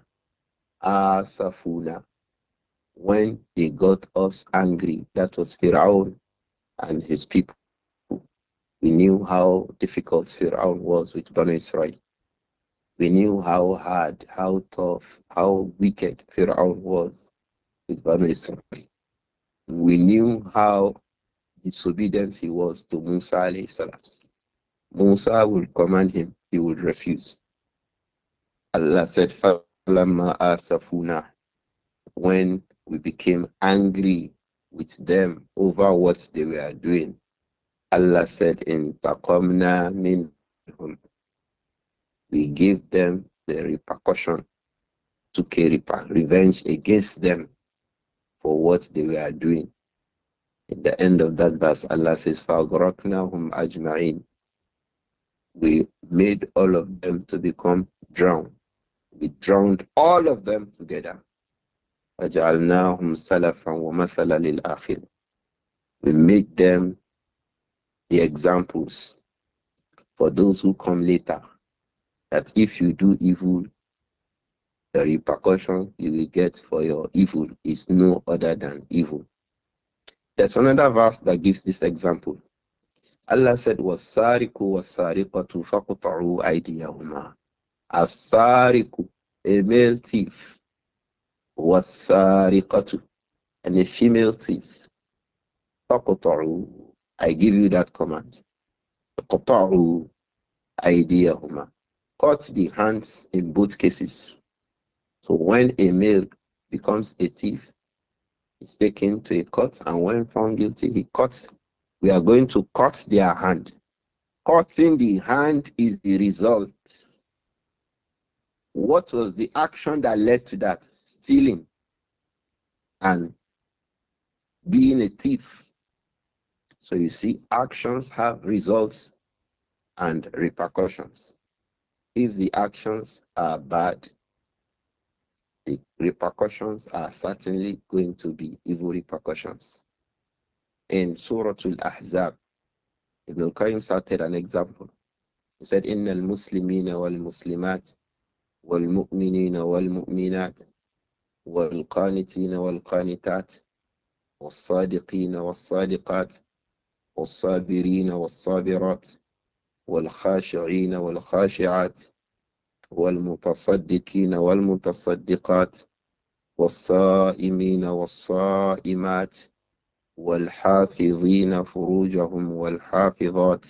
آسَفُونَا. When they got us angry, that was Fir'aun and his people. We knew how difficult Fir'aun was with Banu Israel. We knew how hard, how tough, how wicked Fir'aun was with Banu Israel. We knew how disobedient he was to Musa alayhi salatu. Musa would command him, he would refuse. Allah said, فَلَمَّا آسَفُونَا, when we became angry with them over what they were doing. Allah said in Taqamna minhum, we gave them the repercussion, took a reper- revenge against them for what they were doing. At the end of that verse, Allah says, فَأَغْرَقْنَاهُمْ أَجْمَعِينَ, we made all of them to become drowned. We drowned all of them together. وَجَعَلْنَاهُمْ سَلَفًا وَمَثَلًا لِلْآخِرِينَ, we made them the examples for those who come later, that if you do evil, the repercussion you will get for your evil is no other than evil. There's another verse that gives this example. Allah said, وَالسَّارِقُ وَالسَّارِقَةُ فَقُطَعُوا أَيْدِيَهُمَا. As-sariqu, a male thief, was-sariqatu, and a female thief. فَقُطَعُوا, I give you that command. فَقُطَعُوا أَيْدِيَهُمَا, cut the hands in both cases. So when a male becomes a thief, he's taken to a court, and when found guilty, he cuts. We are going to cut their hand. Cutting the hand is the result. What was the action that led to that? Stealing and being a thief. So you see, actions have results and repercussions. If the actions are bad, the repercussions are certainly going to be evil repercussions. In Surah Al-Ahzab, Ibn al-Qayyim started an example. He said, إِنَّ الْمُسْلِمِينَ وَالْمُسْلِمَاتِ وَالْمُؤْمِنِينَ وَالْمُؤْمِنَاتِ وَالْقَانِتِينَ وَالْقَانِتَاتِ والصادقين والصادقات والصابرين والصابرات والخاشعين والخاشعات والمتصدقين والمتصدقات والصائمين والصائمات والحافظين فروجهم والحافظات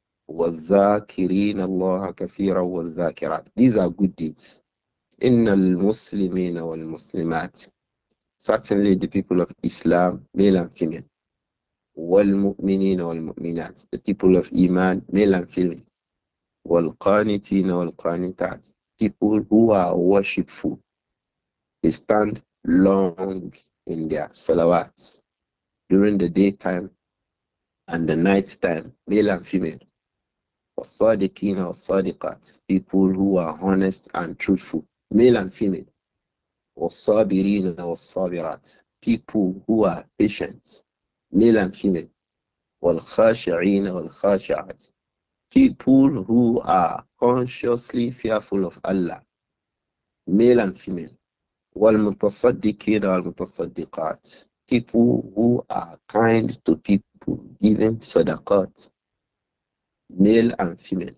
والذاكرين الله كثيرا والذاكرات. These are good deeds. إن المسلمين والمسلمات, certainly the people of Islam, male and female. والمؤمنين والمؤمنات, the people of Iman, male and female. والقانتين والقانتات, people who are worshipful. They stand long in their salawats during the daytime and the night time, male and female. والصادقين والصادقات, people who are honest and truthful, male and female. والصابرين والصابرات, people who are patient, male and female. والخاشعين والخاشعات, people who are consciously fearful of Allah, male and female. والمتصدقين والمتصدقات, people who are kind to people, giving sadaqat, male and female.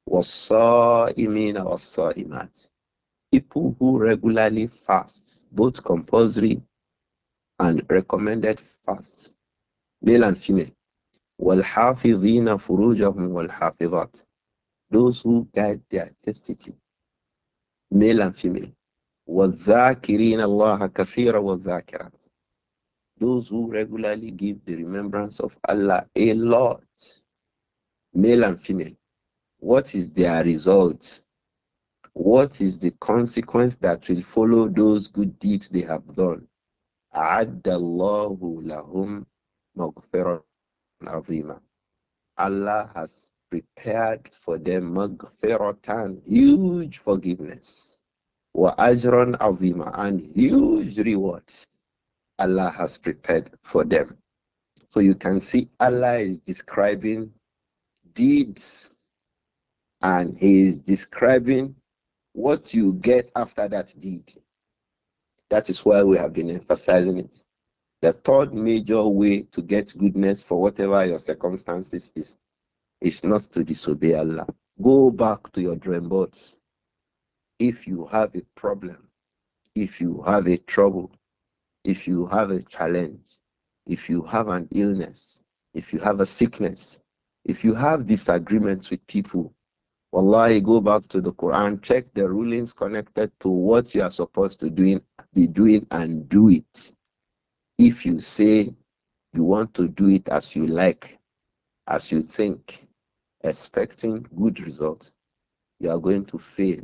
والصائمين والصائمات, people who regularly fast, both compulsory and recommended fast, male and female. وَالْحَافِظِينَ فُرُوجَهُمْ وَالْحَافِظَاتِ, those who guide their chastity, male and female. وَالذَّاكِرِينَ اللَّهَ كَثِيرًا وَالذَّاكِرَاتِ, those who regularly give the remembrance of Allah a lot, male and female. What is their result? What is the consequence that will follow those good deeds they have done? أَعَدَّ اللَّهُ لَهُمْ مَغْفِرَةً عَظِيمًا, Allah has prepared for them maghfiratan, huge forgiveness, wa ajran azima, and huge rewards Allah has prepared for them. So you can see Allah is describing deeds and He is describing what you get after that deed. That is why we have been emphasizing it. The third major way to get goodness for whatever your circumstances is, is not to disobey Allah. Go back to your dream boards. If you have a problem, if you have a trouble, if you have a challenge, if you have an illness, if you have a sickness, if you have disagreements with people, wallahi, go back to the Quran, check the rulings connected to what you are supposed to doing, be doing, and do it. If you say you want to do it as you like, as you think, expecting good results, you are going to fail.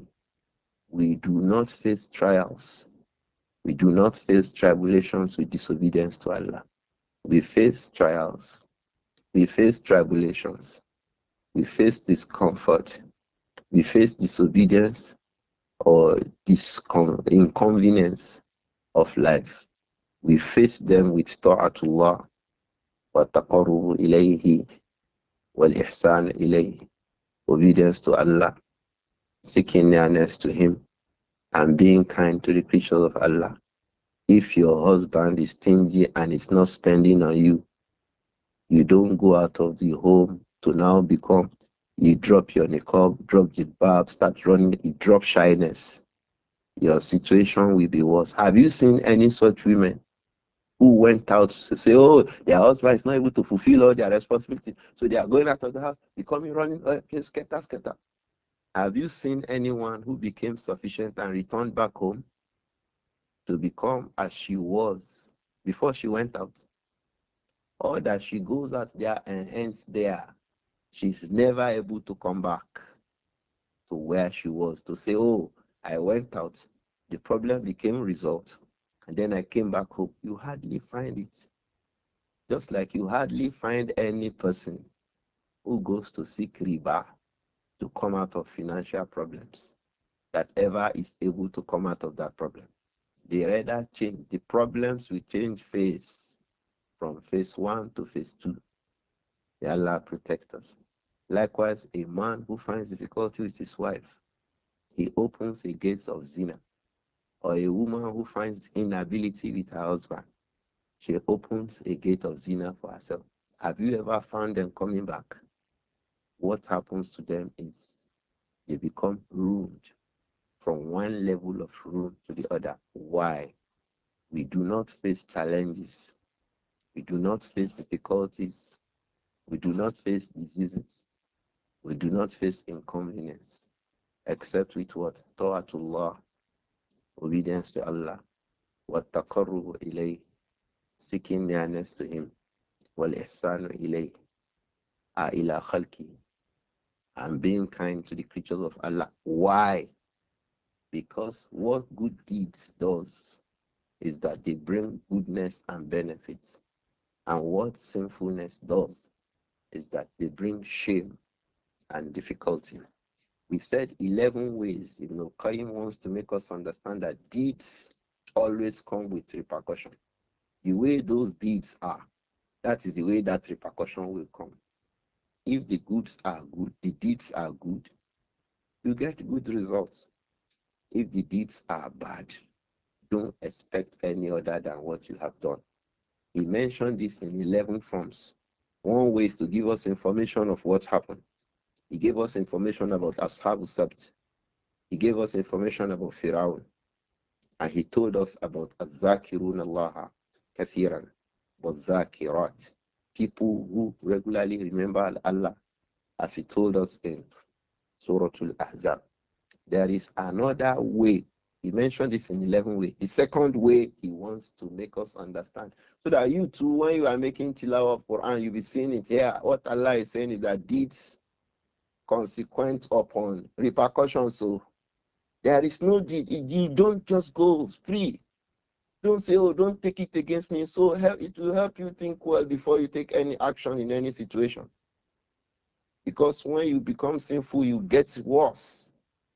We do not face trials. We do not face tribulations with disobedience to Allah. We face trials. We face tribulations. We face discomfort. We face disobedience or discon- inconvenience of life. We face them with ta'atullah wa taqarrubu ilayhi wal ihsan ilayhi. Obedience to Allah, seeking nearness to Him, and being kind to the creatures of Allah. If your husband is stingy and is not spending on you, you don't go out of the home to now become, you drop your niqab, drop the barb, start running, you drop shyness. Your situation will be worse. Have you seen any such women who went out to say, oh, their husband is not able to fulfill all their responsibilities, so they are going out of the house, becoming running, oh, okay, scatter, scatter. Have you seen anyone who became sufficient and returned back home to become as she was before she went out? Or that she goes out there and ends there? She's never able to come back to where she was to say, oh, I went out, the problem became resolved, and then I came back home. You hardly find it. Just like you hardly find any person who goes to seek riba to come out of financial problems that ever is able to come out of that problem. They rather change the problems will change phase from phase one to phase two. May Allah protect us. Likewise, a man who finds difficulty with his wife, he opens a gates of zina. Or a woman who finds inability with her husband, she opens a gate of zina for herself. Have you ever found them coming back? What happens to them is they become ruined from one level of ruin to the other. Why? We do not face challenges. We do not face difficulties. We do not face diseases. We do not face inconvenience except with what? Ta'atullah, obedience to Allah, what taqarrubu ilayh, seeking nearness to Him, wal ihsanu ilayh, a ila khalki, and being kind to the creatures of Allah. Why? Because what good deeds does is that they bring goodness and benefits. And what sinfulness does is that they bring shame and difficulty. We said eleven ways Ibn Qayyim wants to make us understand that deeds always come with repercussion. The way those deeds are, that is the way that repercussion will come. If the goods are good, the deeds are good, you get good results. If the deeds are bad, don't expect any other than what you have done. He mentioned this in eleven forms. One way is to give us information of what happened. He gave us information about Ashabu Sabt. He gave us information about Firaun. And he told us about Azakirun Allah Kathiran, but Zakirat. People who regularly remember Allah, as he told us in Surah Al-Ahzab. There is another way. He mentioned this in eleven ways. The second way he wants to make us understand. So that you too, when you are making tilawah of Quran, you'll be seeing it here. What Allah is saying is that deeds consequent upon repercussions. So there is no deed. You don't just go free. Don't say, oh, don't take it against me. So help, it will help you think well before you take any action in any situation. Because when you become sinful, you get worse.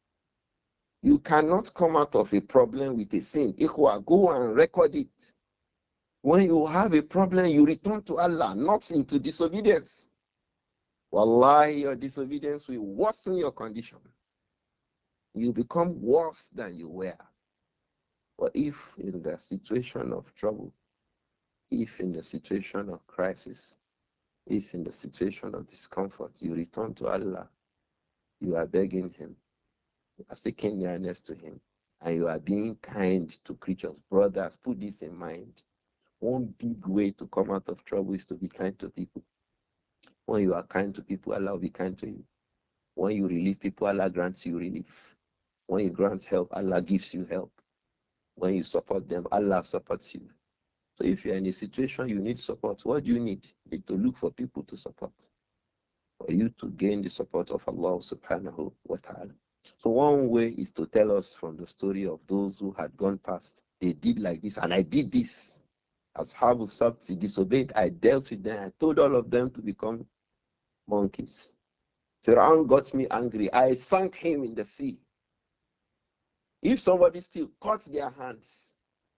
You cannot come out of a problem with a sin. Ikhwa, go and record it. When you have a problem, you return to Allah, not into disobedience. Wallahi, your disobedience will worsen your condition. You become worse than you were. But if in the situation of trouble, if in the situation of crisis, if in the situation of discomfort, you return to Allah, you are begging Him, You are seeking nearness to Him. And you are being kind to creatures. Brothers, put this in mind. One big way to come out of trouble is to be kind to people. When you are kind to people, Allah will be kind to you. When you relieve people, Allah grants you relief. When you grant help, Allah gives you help. When you support them, Allah supports you. So if you're in a situation you need support, what do you need? You need to look for people to support, for you to gain the support of Allah subhanahu wa ta'ala. So one way is to tell us from the story of those who had gone past. They did like this, and I did this. As Habu Sabti disobeyed, I dealt with them. I told all of them to become monkeys. Pharaoh got me angry. I sank him in the sea. If somebody still cuts their hands,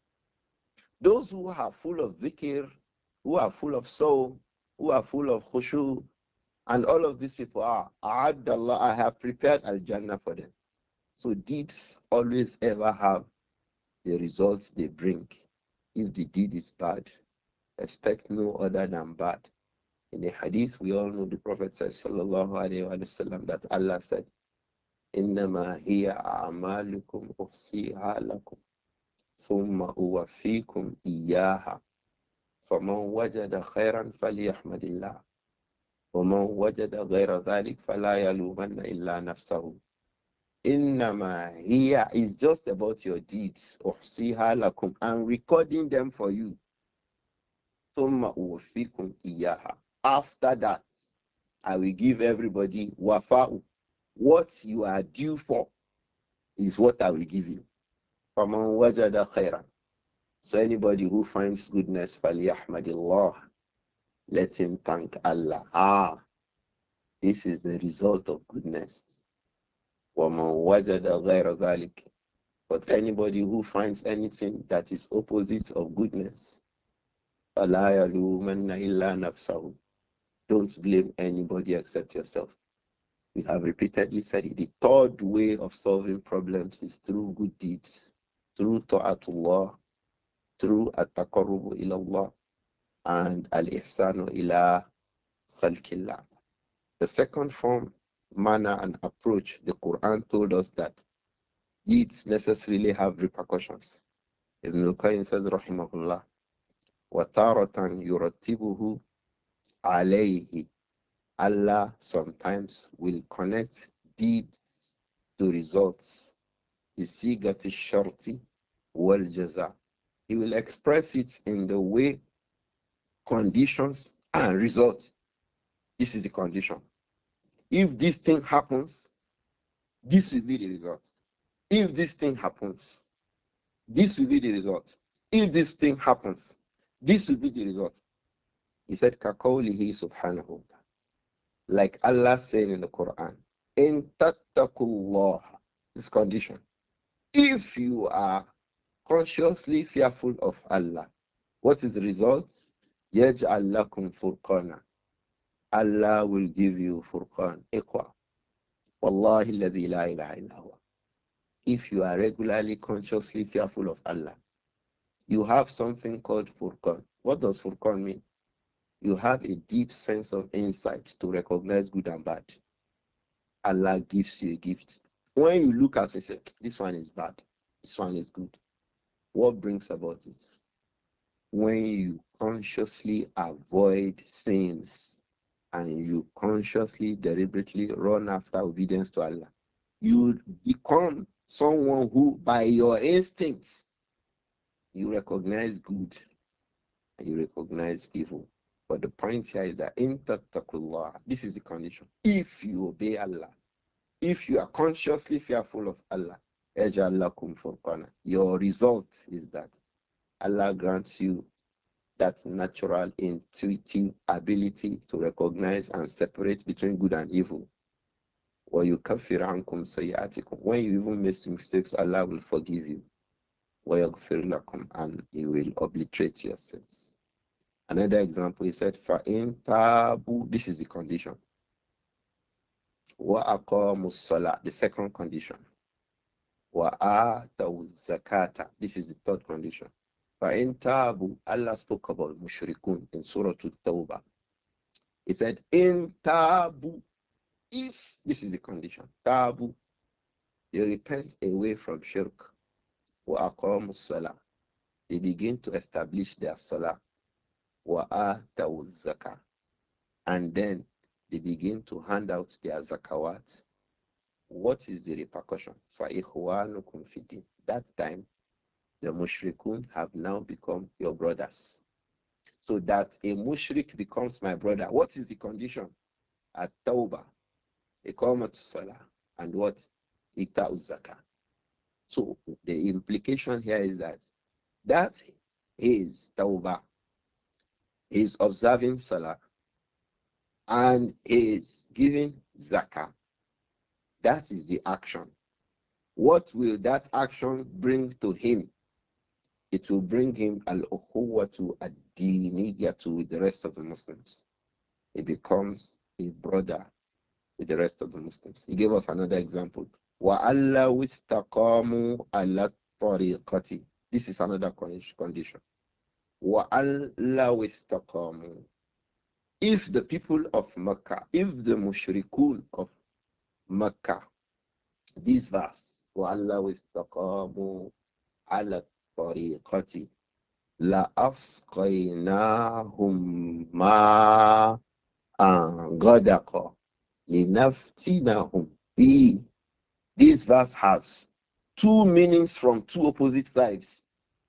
those who are full of dhikr, who are full of soul, who are full of khushu, and all of these people are, Abdullah, I have prepared Al Jannah for them. So deeds always ever have the results they bring. If the deed is bad, expect no other than bad. In the hadith, we all know the Prophet said, Sallallahu Alaihi Wasallam, that Allah said, إنما هي أعمالكم أحصيها لكم ثم أوفيكم إياها فمن وجد خيرا فليحمد الله ومن وجد غير ذلك فلا يلومن إلا نفسه إنما هي is just about your deeds أحصيها لكم, I'm recording them for you ثم أوفيكم إياها. After that, I will give everybody wafa'u. What you are due for is what I will give you. فَمَنْ وَجَدَ خَيْرًا. So anybody who finds goodness, فَلْيَحْمَدِ اللَّهِ. Let him thank Allah. Ah, this is the result of goodness. وَمَنْ وَجَدَ غَيْرَ ذَلِكَ. But anybody who finds anything that is opposite of goodness, فَلَا يَلُومَنَّ إِلَّا نَفْسَهُ. Don't blame anybody except yourself. We have repeatedly said it. The third way of solving problems is through good deeds, through ta'atullah, through at-taqarrubu ilallah, and al-ihsanu ila khalqillah. The second form, manner, and approach, the Quran told us that deeds necessarily have repercussions. Ibn al-Qayyim says, rahimahullah, وَتَارَةً يُرَتِّبُهُ عَلَيْهِ. Allah sometimes will connect deeds to results. بِصِيغَةِ الشَّرْطِ وَالْجَزَاءِ. He will express it in the way, conditions, and results. This is the condition. If this thing happens, this will be the result. If this thing happens, this will be the result. If this thing happens, this will be the result. He said, كَقَوْلِهِ سُبْحَانَهُ wa ta'ala. Like Allah saying in the Quran, in tattaqullah, this condition. If you are consciously fearful of Allah, what is the result? Yaj'al lakum furqana. Allah will give you furqan, iqwa. Wallahi alladhi la ilaha illa huwa. If you are regularly consciously fearful of Allah, you have something called furqan. What does furqan mean? You have a deep sense of insight to recognize good and bad. Allah gives you a gift. When you look at it, say, this one is bad, this one is good. What brings about it? When you consciously avoid sins and you consciously, deliberately run after obedience to Allah, you become someone who, by your instincts, you recognize good and you recognize evil. But the point here is that in tattaqullah, this is the condition. If you obey Allah, if you are consciously fearful of Allah, ej'al lakum furqana, your result is that Allah grants you that natural, intuitive ability to recognize and separate between good and evil. Or you kafir ankum sayyatikum. When you even make mistakes, Allah will forgive you. وَيَغْفِرْ لَكُمْ, and He will obliterate your sins. Another example, He said, فَإِن تَابُوا, this is the condition. وَأَقَامُوا الصَّلَاةَ, the second condition. وَآتَوُا الزَّكَاةَ, this is the third condition. فَإِن تَابُوا, Allah spoke about mushrikun in Surah At-Tawbah. He said, in tabu, if, this is the condition, tabu, They repent away from shirk. وَأَقَامُوا الصَّلَاةَ. They begin to establish their salah. وَآتَوُا الزَّكَاةَ. And then they begin to hand out their zakawat. What is the repercussion? فَإِخْوَانُكُمْ فِي الدِّينِ. That time, the mushrikun have now become your brothers. So that a mushrik becomes my brother. What is the condition? At tawbah, iqamatu salah, and what? Ita'u zakah. So the implication here is that that is tawbah, is observing salah, and is giving zakah. That is the action. What will that action bring to him? It will bring him al-ukhuwatu ad-diniyatu with the rest of the Muslims. He becomes a brother with the rest of the Muslims. He gave us another example. وَأَلَّا وِاسْتَقَامُوا عَلَى الطَّرِيقَةِ. This is another condition. وَأَلَّا وِاسْتَقَامُوا. If the people of Mecca, if the mushrikun of Mecca, this verse, وَأَلَّا وِاسْتَقَامُوا عَلَى الطَّرِيقَةِ لَأَسْقَيْنَاهُمْ مَاءً غَدَقًا لِنَفْتِنَهُمْ فِيهِ. This verse has two meanings from two opposite sides.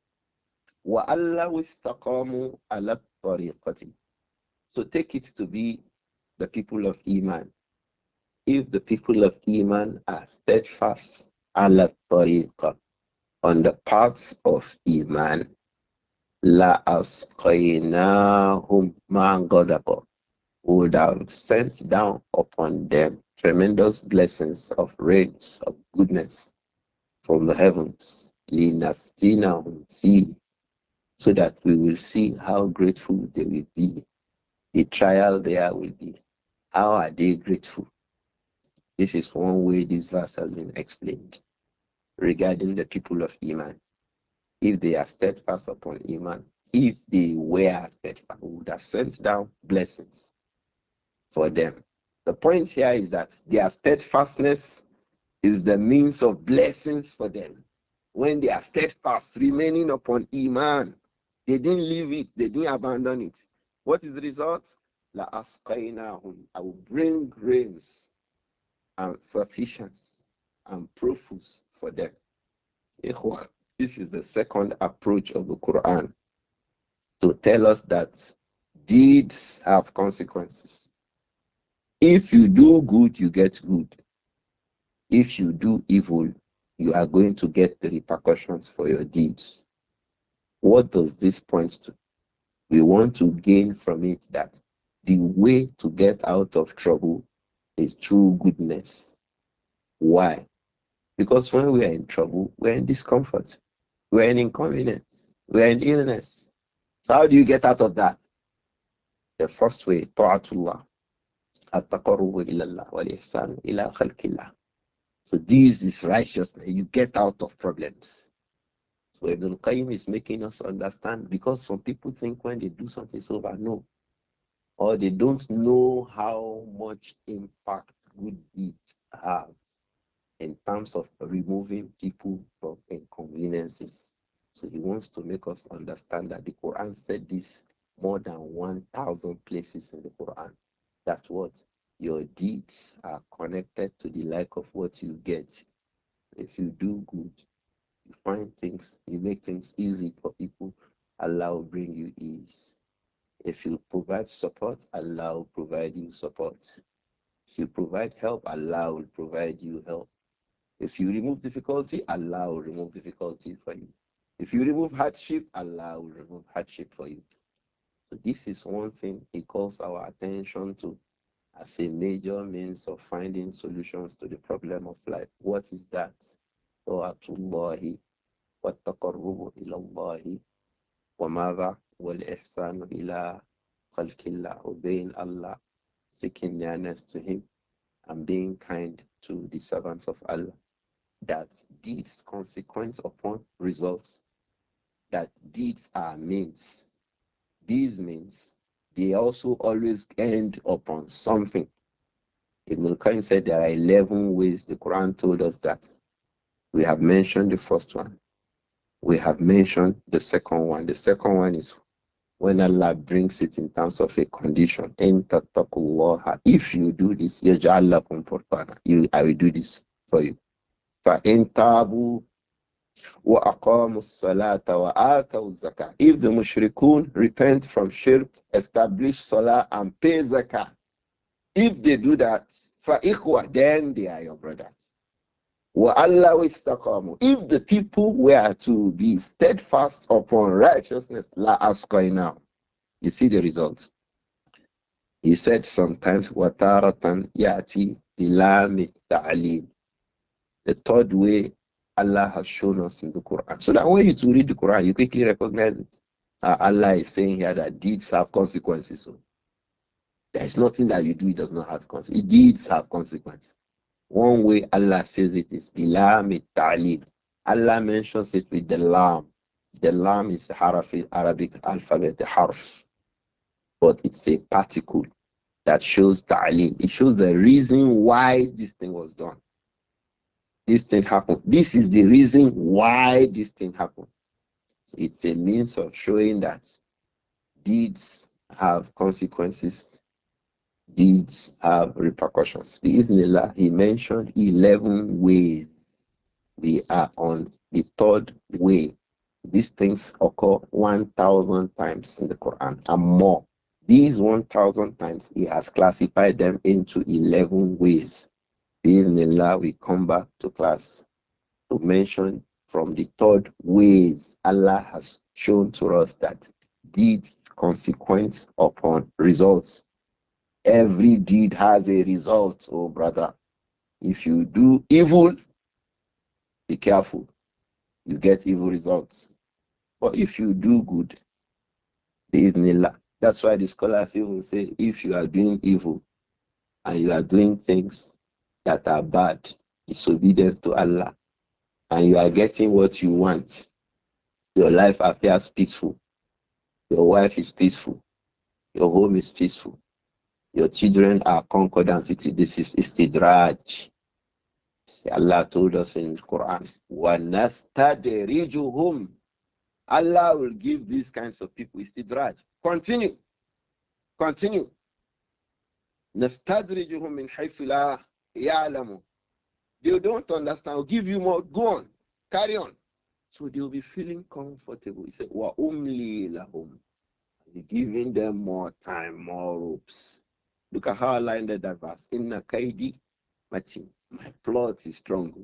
وَأَلَّا وِاسْتَقَامُوا عَلَى الطَّرِيقَةِ. So take it to be the people of Iman. If the people of Iman are steadfast ala tariqa, on the paths of Iman, la asqaynahum ma ghadaqa, would have sent down upon them tremendous blessings of rains of goodness from the heavens, linaftinahum fi, so that we will see how grateful they will be. The trial there will be. How are they grateful? This is one way this verse has been explained regarding the people of Iman. If they are steadfast upon Iman, if they were steadfast, we would have sent down blessings for them. The point here is that their steadfastness is the means of blessings for them. When they are steadfast, remaining upon Iman, they didn't leave it, they didn't abandon it. What is the result? La asqaynahum. I will bring rains and sufficiency and profuse for them. This is the second approach of the Quran to tell us that deeds have consequences. If you do good, you get good. If you do evil, you are going to get the repercussions for your deeds. What does this point to? We want to gain from it that the way to get out of trouble is through goodness. Why? Because when we are in trouble, we're in discomfort, we're in inconvenience, we're in illness. So how do you get out of that? The first way, ta'atullah, at-taqarrubu ilallah wal ihsan ila khalqillah. So this is righteousness. You get out of problems. So Ibn Qayyim is making us understand, because some people think when they do something it's over. No. Or they don't know how much impact good deeds have in terms of removing people from inconveniences. So he wants to make us understand that the Quran said this more than one thousand places in the Quran. That what? Your deeds are connected to the like of what you get. If you do good, you find things, you make things easy for people, Allah will bring you ease. If you provide support, Allah will provide you support. If you provide help, Allah will provide you help. If you remove difficulty, Allah will remove difficulty for you. If you remove hardship, Allah will remove hardship for you. So this is one thing He calls our attention to as a major means of finding solutions to the problem of life. What is that? Ta'atullahi wa taqarrubu ilallahi wa madha wal ihsanu ila khalqillah, obeying Allah, seeking nearness to Him, and being kind to the servants of Allah. That deeds consequence upon results, that deeds are means. These means, they also always end upon something. Ibn Qayyim said there are eleven ways the Quran told us that We have mentioned the first one. We have mentioned the second one. The second one is when Allah brings it in terms of a condition. إِن تَتَّقُوا اللَّهَ. If you do this, يَجْعَلْ لَكُمْ فُرْقَانًا. You, I will do this for you. فَإِن تَابُوا وَأَقَامُوا الصَّلَاةَ وَآتَوُا الزَّكَاةَ. If the mushrikun repent from shirk, establish salah and pay zakah, if they do that, فَإِخْوَةً, then they are your brothers. وَأَلَّا وَإِسْتَقَامُوا. If the people were to be steadfast upon righteousness, la asqaina. You see the result. He said sometimes, وَتَارَةً يَأْتِي بِلَامِ التَّعْلِيمِ. The third way Allah has shown us in the Quran. So that when you to read the Quran, you quickly recognize it. Uh, Allah is saying here that deeds have consequences. So there is nothing that you do, it does not have consequences. Deeds have consequences. One way Allah says it is bilam ta'lil. Allah mentions it with the lam. The lam is the harf in Arabic alphabet, the harf, but it's a particle that shows ta'lil. It shows the reason why this thing was done. This thing happened. This is the reason why this thing happened. It's a means of showing that deeds have consequences, deeds have repercussions. Bismillah, he mentioned eleven ways. We are on the third way. These things occur one thousand times in the Quran and more. These one thousand times, he has classified them into eleven ways. Bismillah, we come back to class to mention from the third ways Allah has shown to us that deeds consequence upon results. Every deed has a result, oh brother. If you do evil, be careful. You get evil results. But if you do good, bi'idhnillah. That's why the scholars even say if you are doing evil and you are doing things that are bad, disobedient to Allah, and you are getting what you want, your life appears peaceful, your wife is peaceful, your home is peaceful, your children are concordant with you. This is istidraj. Allah told us in the Quran, وَنَسْتَدْرِجُهُمْ. Allah will give these kinds of people istidraj. Continue, continue. نَسْتَدْرِجُهُمْ مِنْ حَيْثُ لَا يَعْلَمُونَ. They don't understand. I'll give you more. Go on, carry on. So they'll be feeling comfortable. He said, وَأُمْلِي لَهُمْ. He's giving them more time, more ropes. Look at how I lined that verse. Inna kaidi matin. My plot is strong.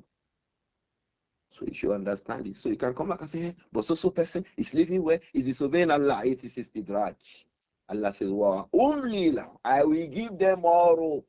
So you should understand it. So you can come back and say, hey, but so so person is living where is disobeying Allah. It is istidraj. Allah says, well, only I will give them more rope.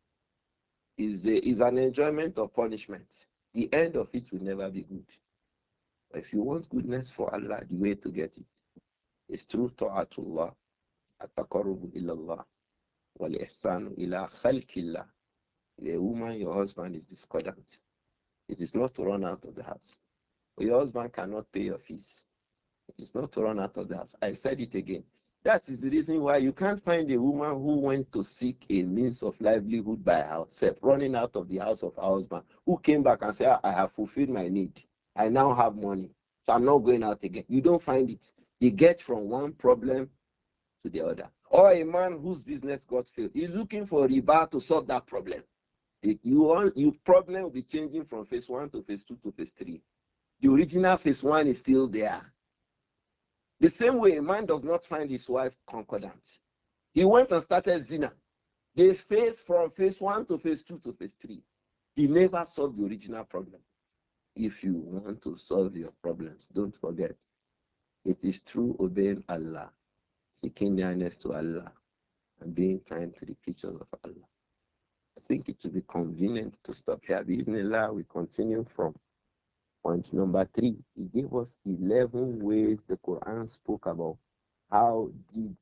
Is a, is an enjoyment of punishment. The end of it will never be good. But if you want goodness for Allah, the way to get it is through ta'atullah, at-taqarrubu ilallah, wal-ihsanu ila khalqillah. A woman, your husband is discordant. It is not to run out of the house. But your husband cannot pay your fees. It is not to run out of the house. I said it again. That is the reason why you can't find a woman who went to seek a means of livelihood by herself, running out of the house of her husband, who came back and said, I have fulfilled my need. I now have money, so I'm not going out again. You don't find it. You get from one problem to the other. Or a man whose business got failed. He's looking for a riba to solve that problem. It, you want, your problem will be changing from phase one to phase two to phase three. The original phase one is still there. The same way a man does not find his wife concordant. He went and started zina. They phase from phase one to phase two to phase three. He never solved the original problem. If you want to solve your problems, don't forget, it is through obeying Allah, seeking nearness to Allah, and being kind to the creatures of Allah. I think it will be convenient to stop here. Bismillah, we continue from point number three. He gave us eleven ways the Quran spoke about how deeds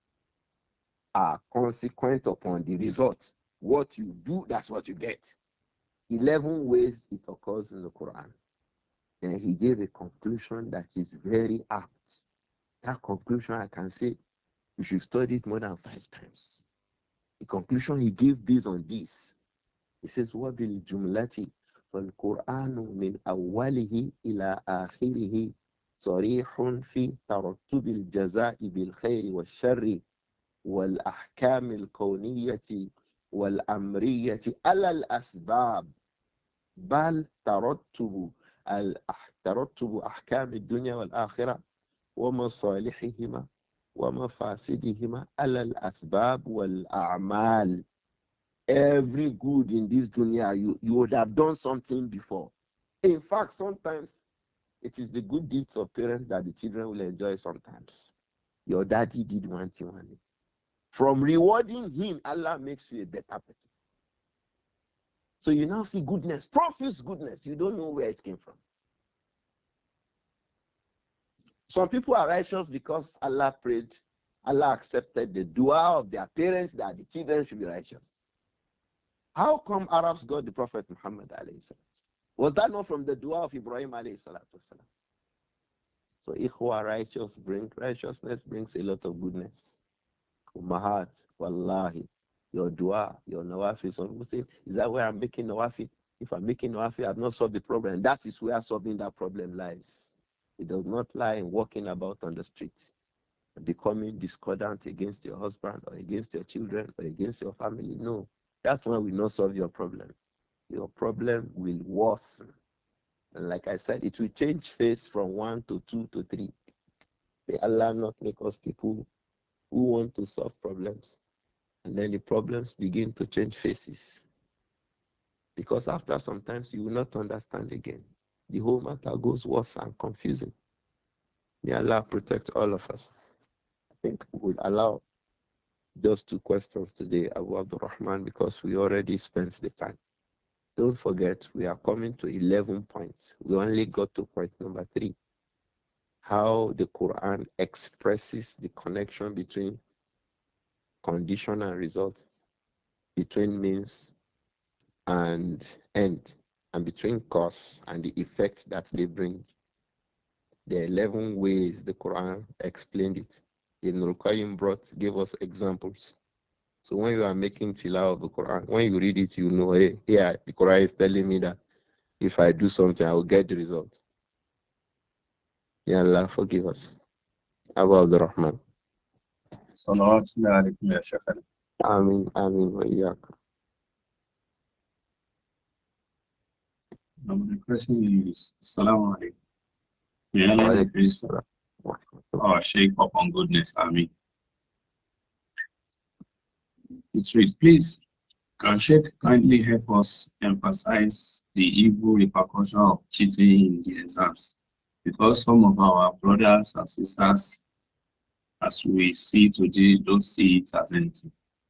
are consequent upon the results. What you do, that's what you get. eleven ways it occurs in the Quran. And he gave a conclusion that is very apt. That conclusion, I can say, you should study it more than five times. The conclusion he gave based on this. He says, وَبِالْجُمْلَةِ فالقرآن من أوله إلى آخره صريح في ترتب الجزاء بالخير والشر والأحكام الكونية والأمرية على الأسباب، بل ترتب الأح- ترتب أحكام الدنيا والآخرة ومصالحهما ومفاسدهما على الأسباب والأعمال. Every good in this dunya, you, you would have done something before. In fact, sometimes it is the good deeds of parents that the children will enjoy sometimes. Your daddy did one thing, one thing. From rewarding him, Allah makes you a better person. So you now see goodness, profuse goodness. You don't know where it came from. Some people are righteous because Allah prayed, Allah accepted the dua of their parents that the children should be righteous. How come Arabs got the Prophet Muhammad alayhi salam? Was that not from the dua of Ibrahim alayhi salatu wasalam? So ikhwa, righteous bring righteousness brings a lot of goodness. Ummahat, wallahi, your dua, your nawafi. Some people say, is that where I'm making nawafi? If I'm making nawafi, I've not solved the problem. That is where solving that problem lies. It does not lie in walking about on the street, becoming discordant against your husband or against your children or against your family. No, that one will not solve your problem. Your problem will worsen. And like I said, it will change face from one to two to three. May Allah not make us people who want to solve problems. And then the problems begin to change faces. Because after sometimes you will not understand again. The whole matter goes worse and confusing. May Allah protect all of us. I think we would allow just two questions today, Abu Abdul Rahman, because we already spent the time. Don't forget, we are coming to eleven points. We only got to point number three. How the Quran expresses the connection between condition and result, between means and end, and between cause and the effects that they bring. There are eleven ways the Quran explained it. Ibn Ruqayyim brought, gave us examples. So when you are making tilawah of the Quran, when you read it, you know, hey, yeah, the Quran is telling me that if I do something, I will get the result. Ya Allah, forgive us. Abu Abdul Rahman. صلوات الله عليكم يا شيخنا. Amin, Amin, wa iyyak. Um, the question is, Assalamu alaikum. May Wa Allah alaikum increase salam. Wa rahmatullah. our shape upon goodness. Amen. It reads, please, can Sheikh kindly help us emphasize the evil repercussion of cheating in the exams? Because some of our brothers and sisters, as we see today, don't see it as anything.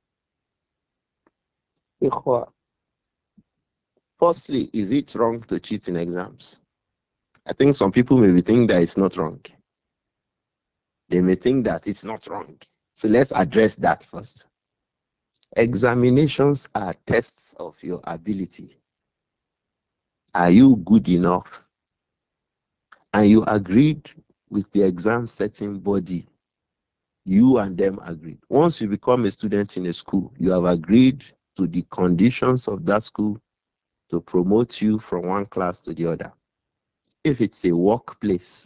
Ikhwa, firstly, is it wrong to cheat in exams? I think some people may be thinking that it's not wrong. They may think that it's not wrong. So let's address that first. Examinations are tests of your ability. Are you good enough? And you agreed with the exam setting body. You and them agreed. Once you become a student in a school, you have agreed to the conditions of that school to promote you from one class to the other. If it's a workplace,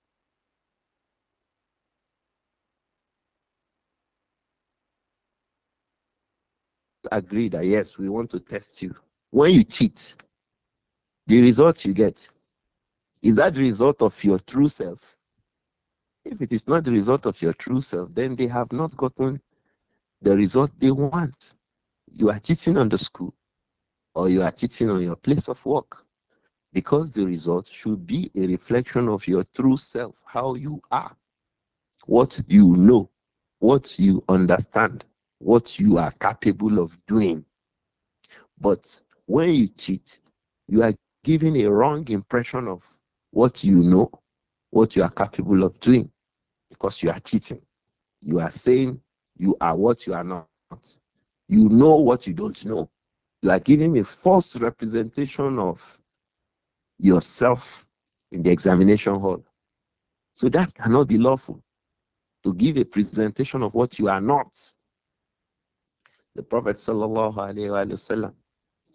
agree that yes, we want to test you. When you cheat, the result you get, is that the result of your true self? If it is not the result of your true self, then they have not gotten the result they want. You are cheating on the school or you are cheating on your place of work because the result should be a reflection of your true self, how you are, what you know, what you understand, what you are capable of doing. But when you cheat, you are giving a wrong impression of what you know, what you are capable of doing because you are cheating. You are saying you are what you are not. You know what you don't know. You are giving a false representation of yourself in the examination hall. So that cannot be lawful to give a presentation of what you are not. The Prophet sallallahu alaihi wasallam,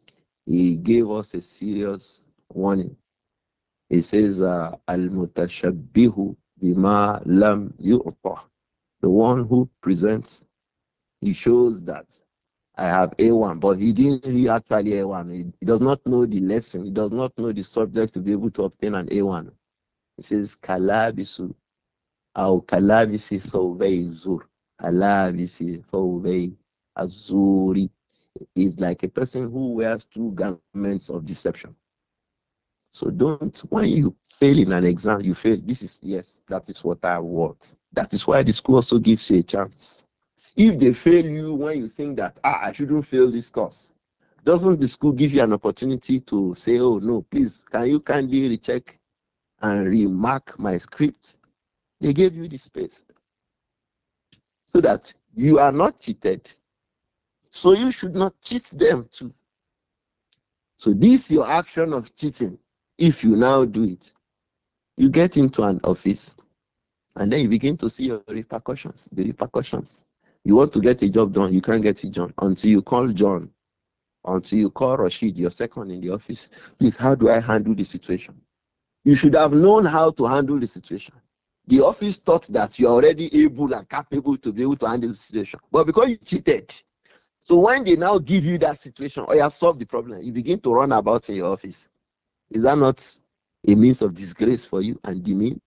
he gave us a serious warning. He says, uh, Al-mutashabbihu bima lam yu'ta. The one who presents, he shows that I have A one, but he didn't really actually A one. He, he does not know the lesson. He does not know the subject to be able to obtain an A one. He says, Kalabisu, or Kalabisi Thawbay Zur. Kalabisi Thawbay Azuri is like a person who wears two garments of deception. So don't, when you fail in an exam, you fail. This is, yes, that is what I want. That is why the school also gives you a chance. If they fail you when you think that, ah, I shouldn't fail this course, doesn't the school give you an opportunity to say, oh, no, please, can you kindly recheck and remark my script? They gave you the space so that you are not cheated. So you should not cheat them too. So this your action of cheating. If you now do it, you get into an office and then you begin to see your repercussions. The repercussions. You want to get a job done, you can't get it done until you call John, until you call Rashid, your second in the office. Please, how do I handle the situation? You should have known how to handle the situation. The office thought that you're already able and capable to be able to handle the situation. But because you cheated, so when they now give you that situation or you have solved the problem, you begin to run about in your office. Is that not a means of disgrace for you and demean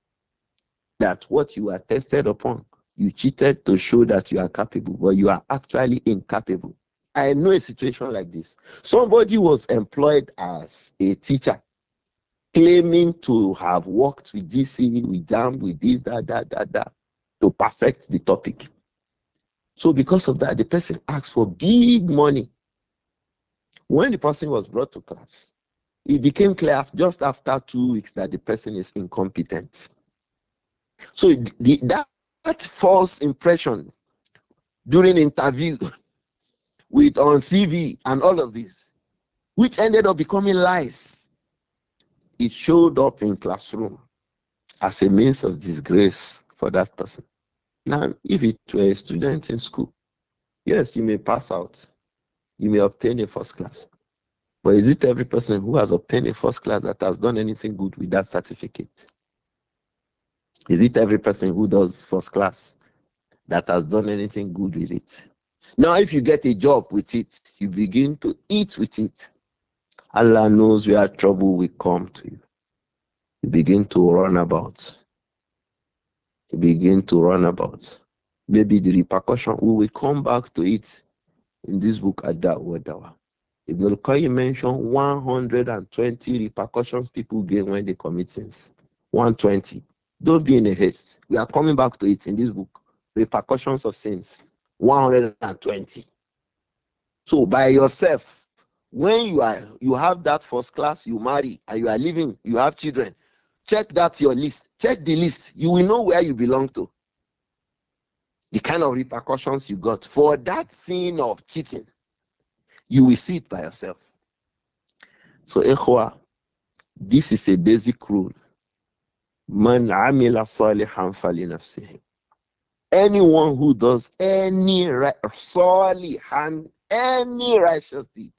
that what you are tested upon, you cheated to show that you are capable, but you are actually incapable? I know a situation like this. Somebody was employed as a teacher, claiming to have worked with G C, with JAM, with this, that, that, that, that, to perfect the topic. So because of that, the person asked for big money. When the person was brought to class, it became clear just after two weeks that the person is incompetent. So the, that, that false impression during interview with on C V and all of this, which ended up becoming lies, it showed up in classroom as a means of disgrace for that person. Now, if it were a student in school, yes, you may pass out, you may obtain a first class. But is it every person who has obtained a first class that has done anything good with that certificate? Is it every person who does first class that has done anything good with it? Now, if you get a job with it, you begin to eat with it. Allah knows where trouble will come to you. You begin to run about. You begin to run about. Maybe the repercussion, we will come back to it in this book, Ad-Da'wa Dawa. Ibn al-Qayyim mentioned one hundred twenty repercussions people gain when they commit sins. one hundred twenty. Don't be in a haste. We are coming back to it in this book. Repercussions of sins. one hundred twenty. So by yourself, when you are you have that first class, you marry and you are living, you have children, check that your list. Check the list. You will know where you belong to. The kind of repercussions you got for that sin of cheating. You will see it by yourself. So, ikhwa, this is a basic rule. Man amila salihan fali nafsihi. Anyone who does any right, salihan, any righteous deed,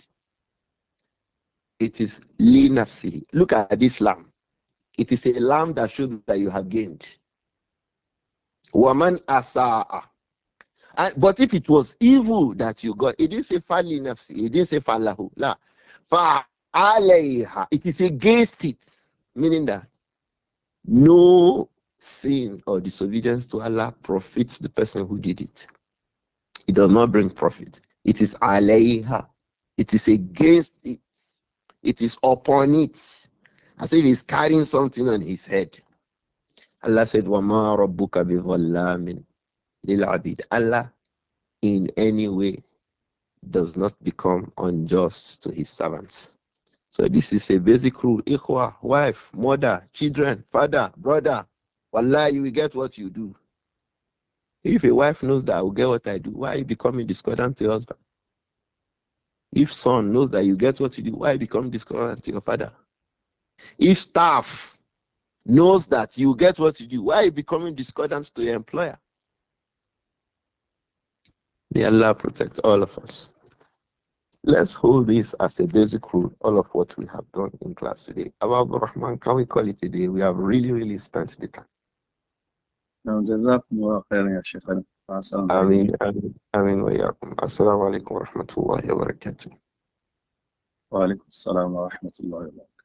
it is li nafsihi. Look at this lamb. It is a lamb that shows that you have gained. Waman asa'a. And, but if it was evil that you got, it didn't say fali nafsi, it didn't say falahu. La. Fa'alayha. It is against it. Meaning that no sin or disobedience to Allah profits the person who did it. It does not bring profit. It is alayha. It is against it. It is upon it. As if he's carrying something on his head. Allah said, وَمَا رَبُّكَ بِظَلَّامٍ لِلْعَبِيدِ. Allah in any way does not become unjust to his servants. So this is a basic rule. Ikhwa, wife, mother, children, father, brother. Wallah, you will get what you do. If a wife knows that I will get what I do, why are you becoming discordant to your husband? If son knows that you get what you do, why become discordant to your father? If staff knows that you get what you do, why are you becoming discordant to your employer? May Allah protect all of us. Let's hold this as a basic rule, all of what we have done in class today. About the Rahman, can we call it today? We have really, really spent the time. نعم جزاكم الله خيرا يا شيخنا. السلام I عليكم. mean, I mean, I mean, Assalamu alaikum wa rahmatullahi wa barakatuh. وعليكم السلام ورحمة الله وبركاته.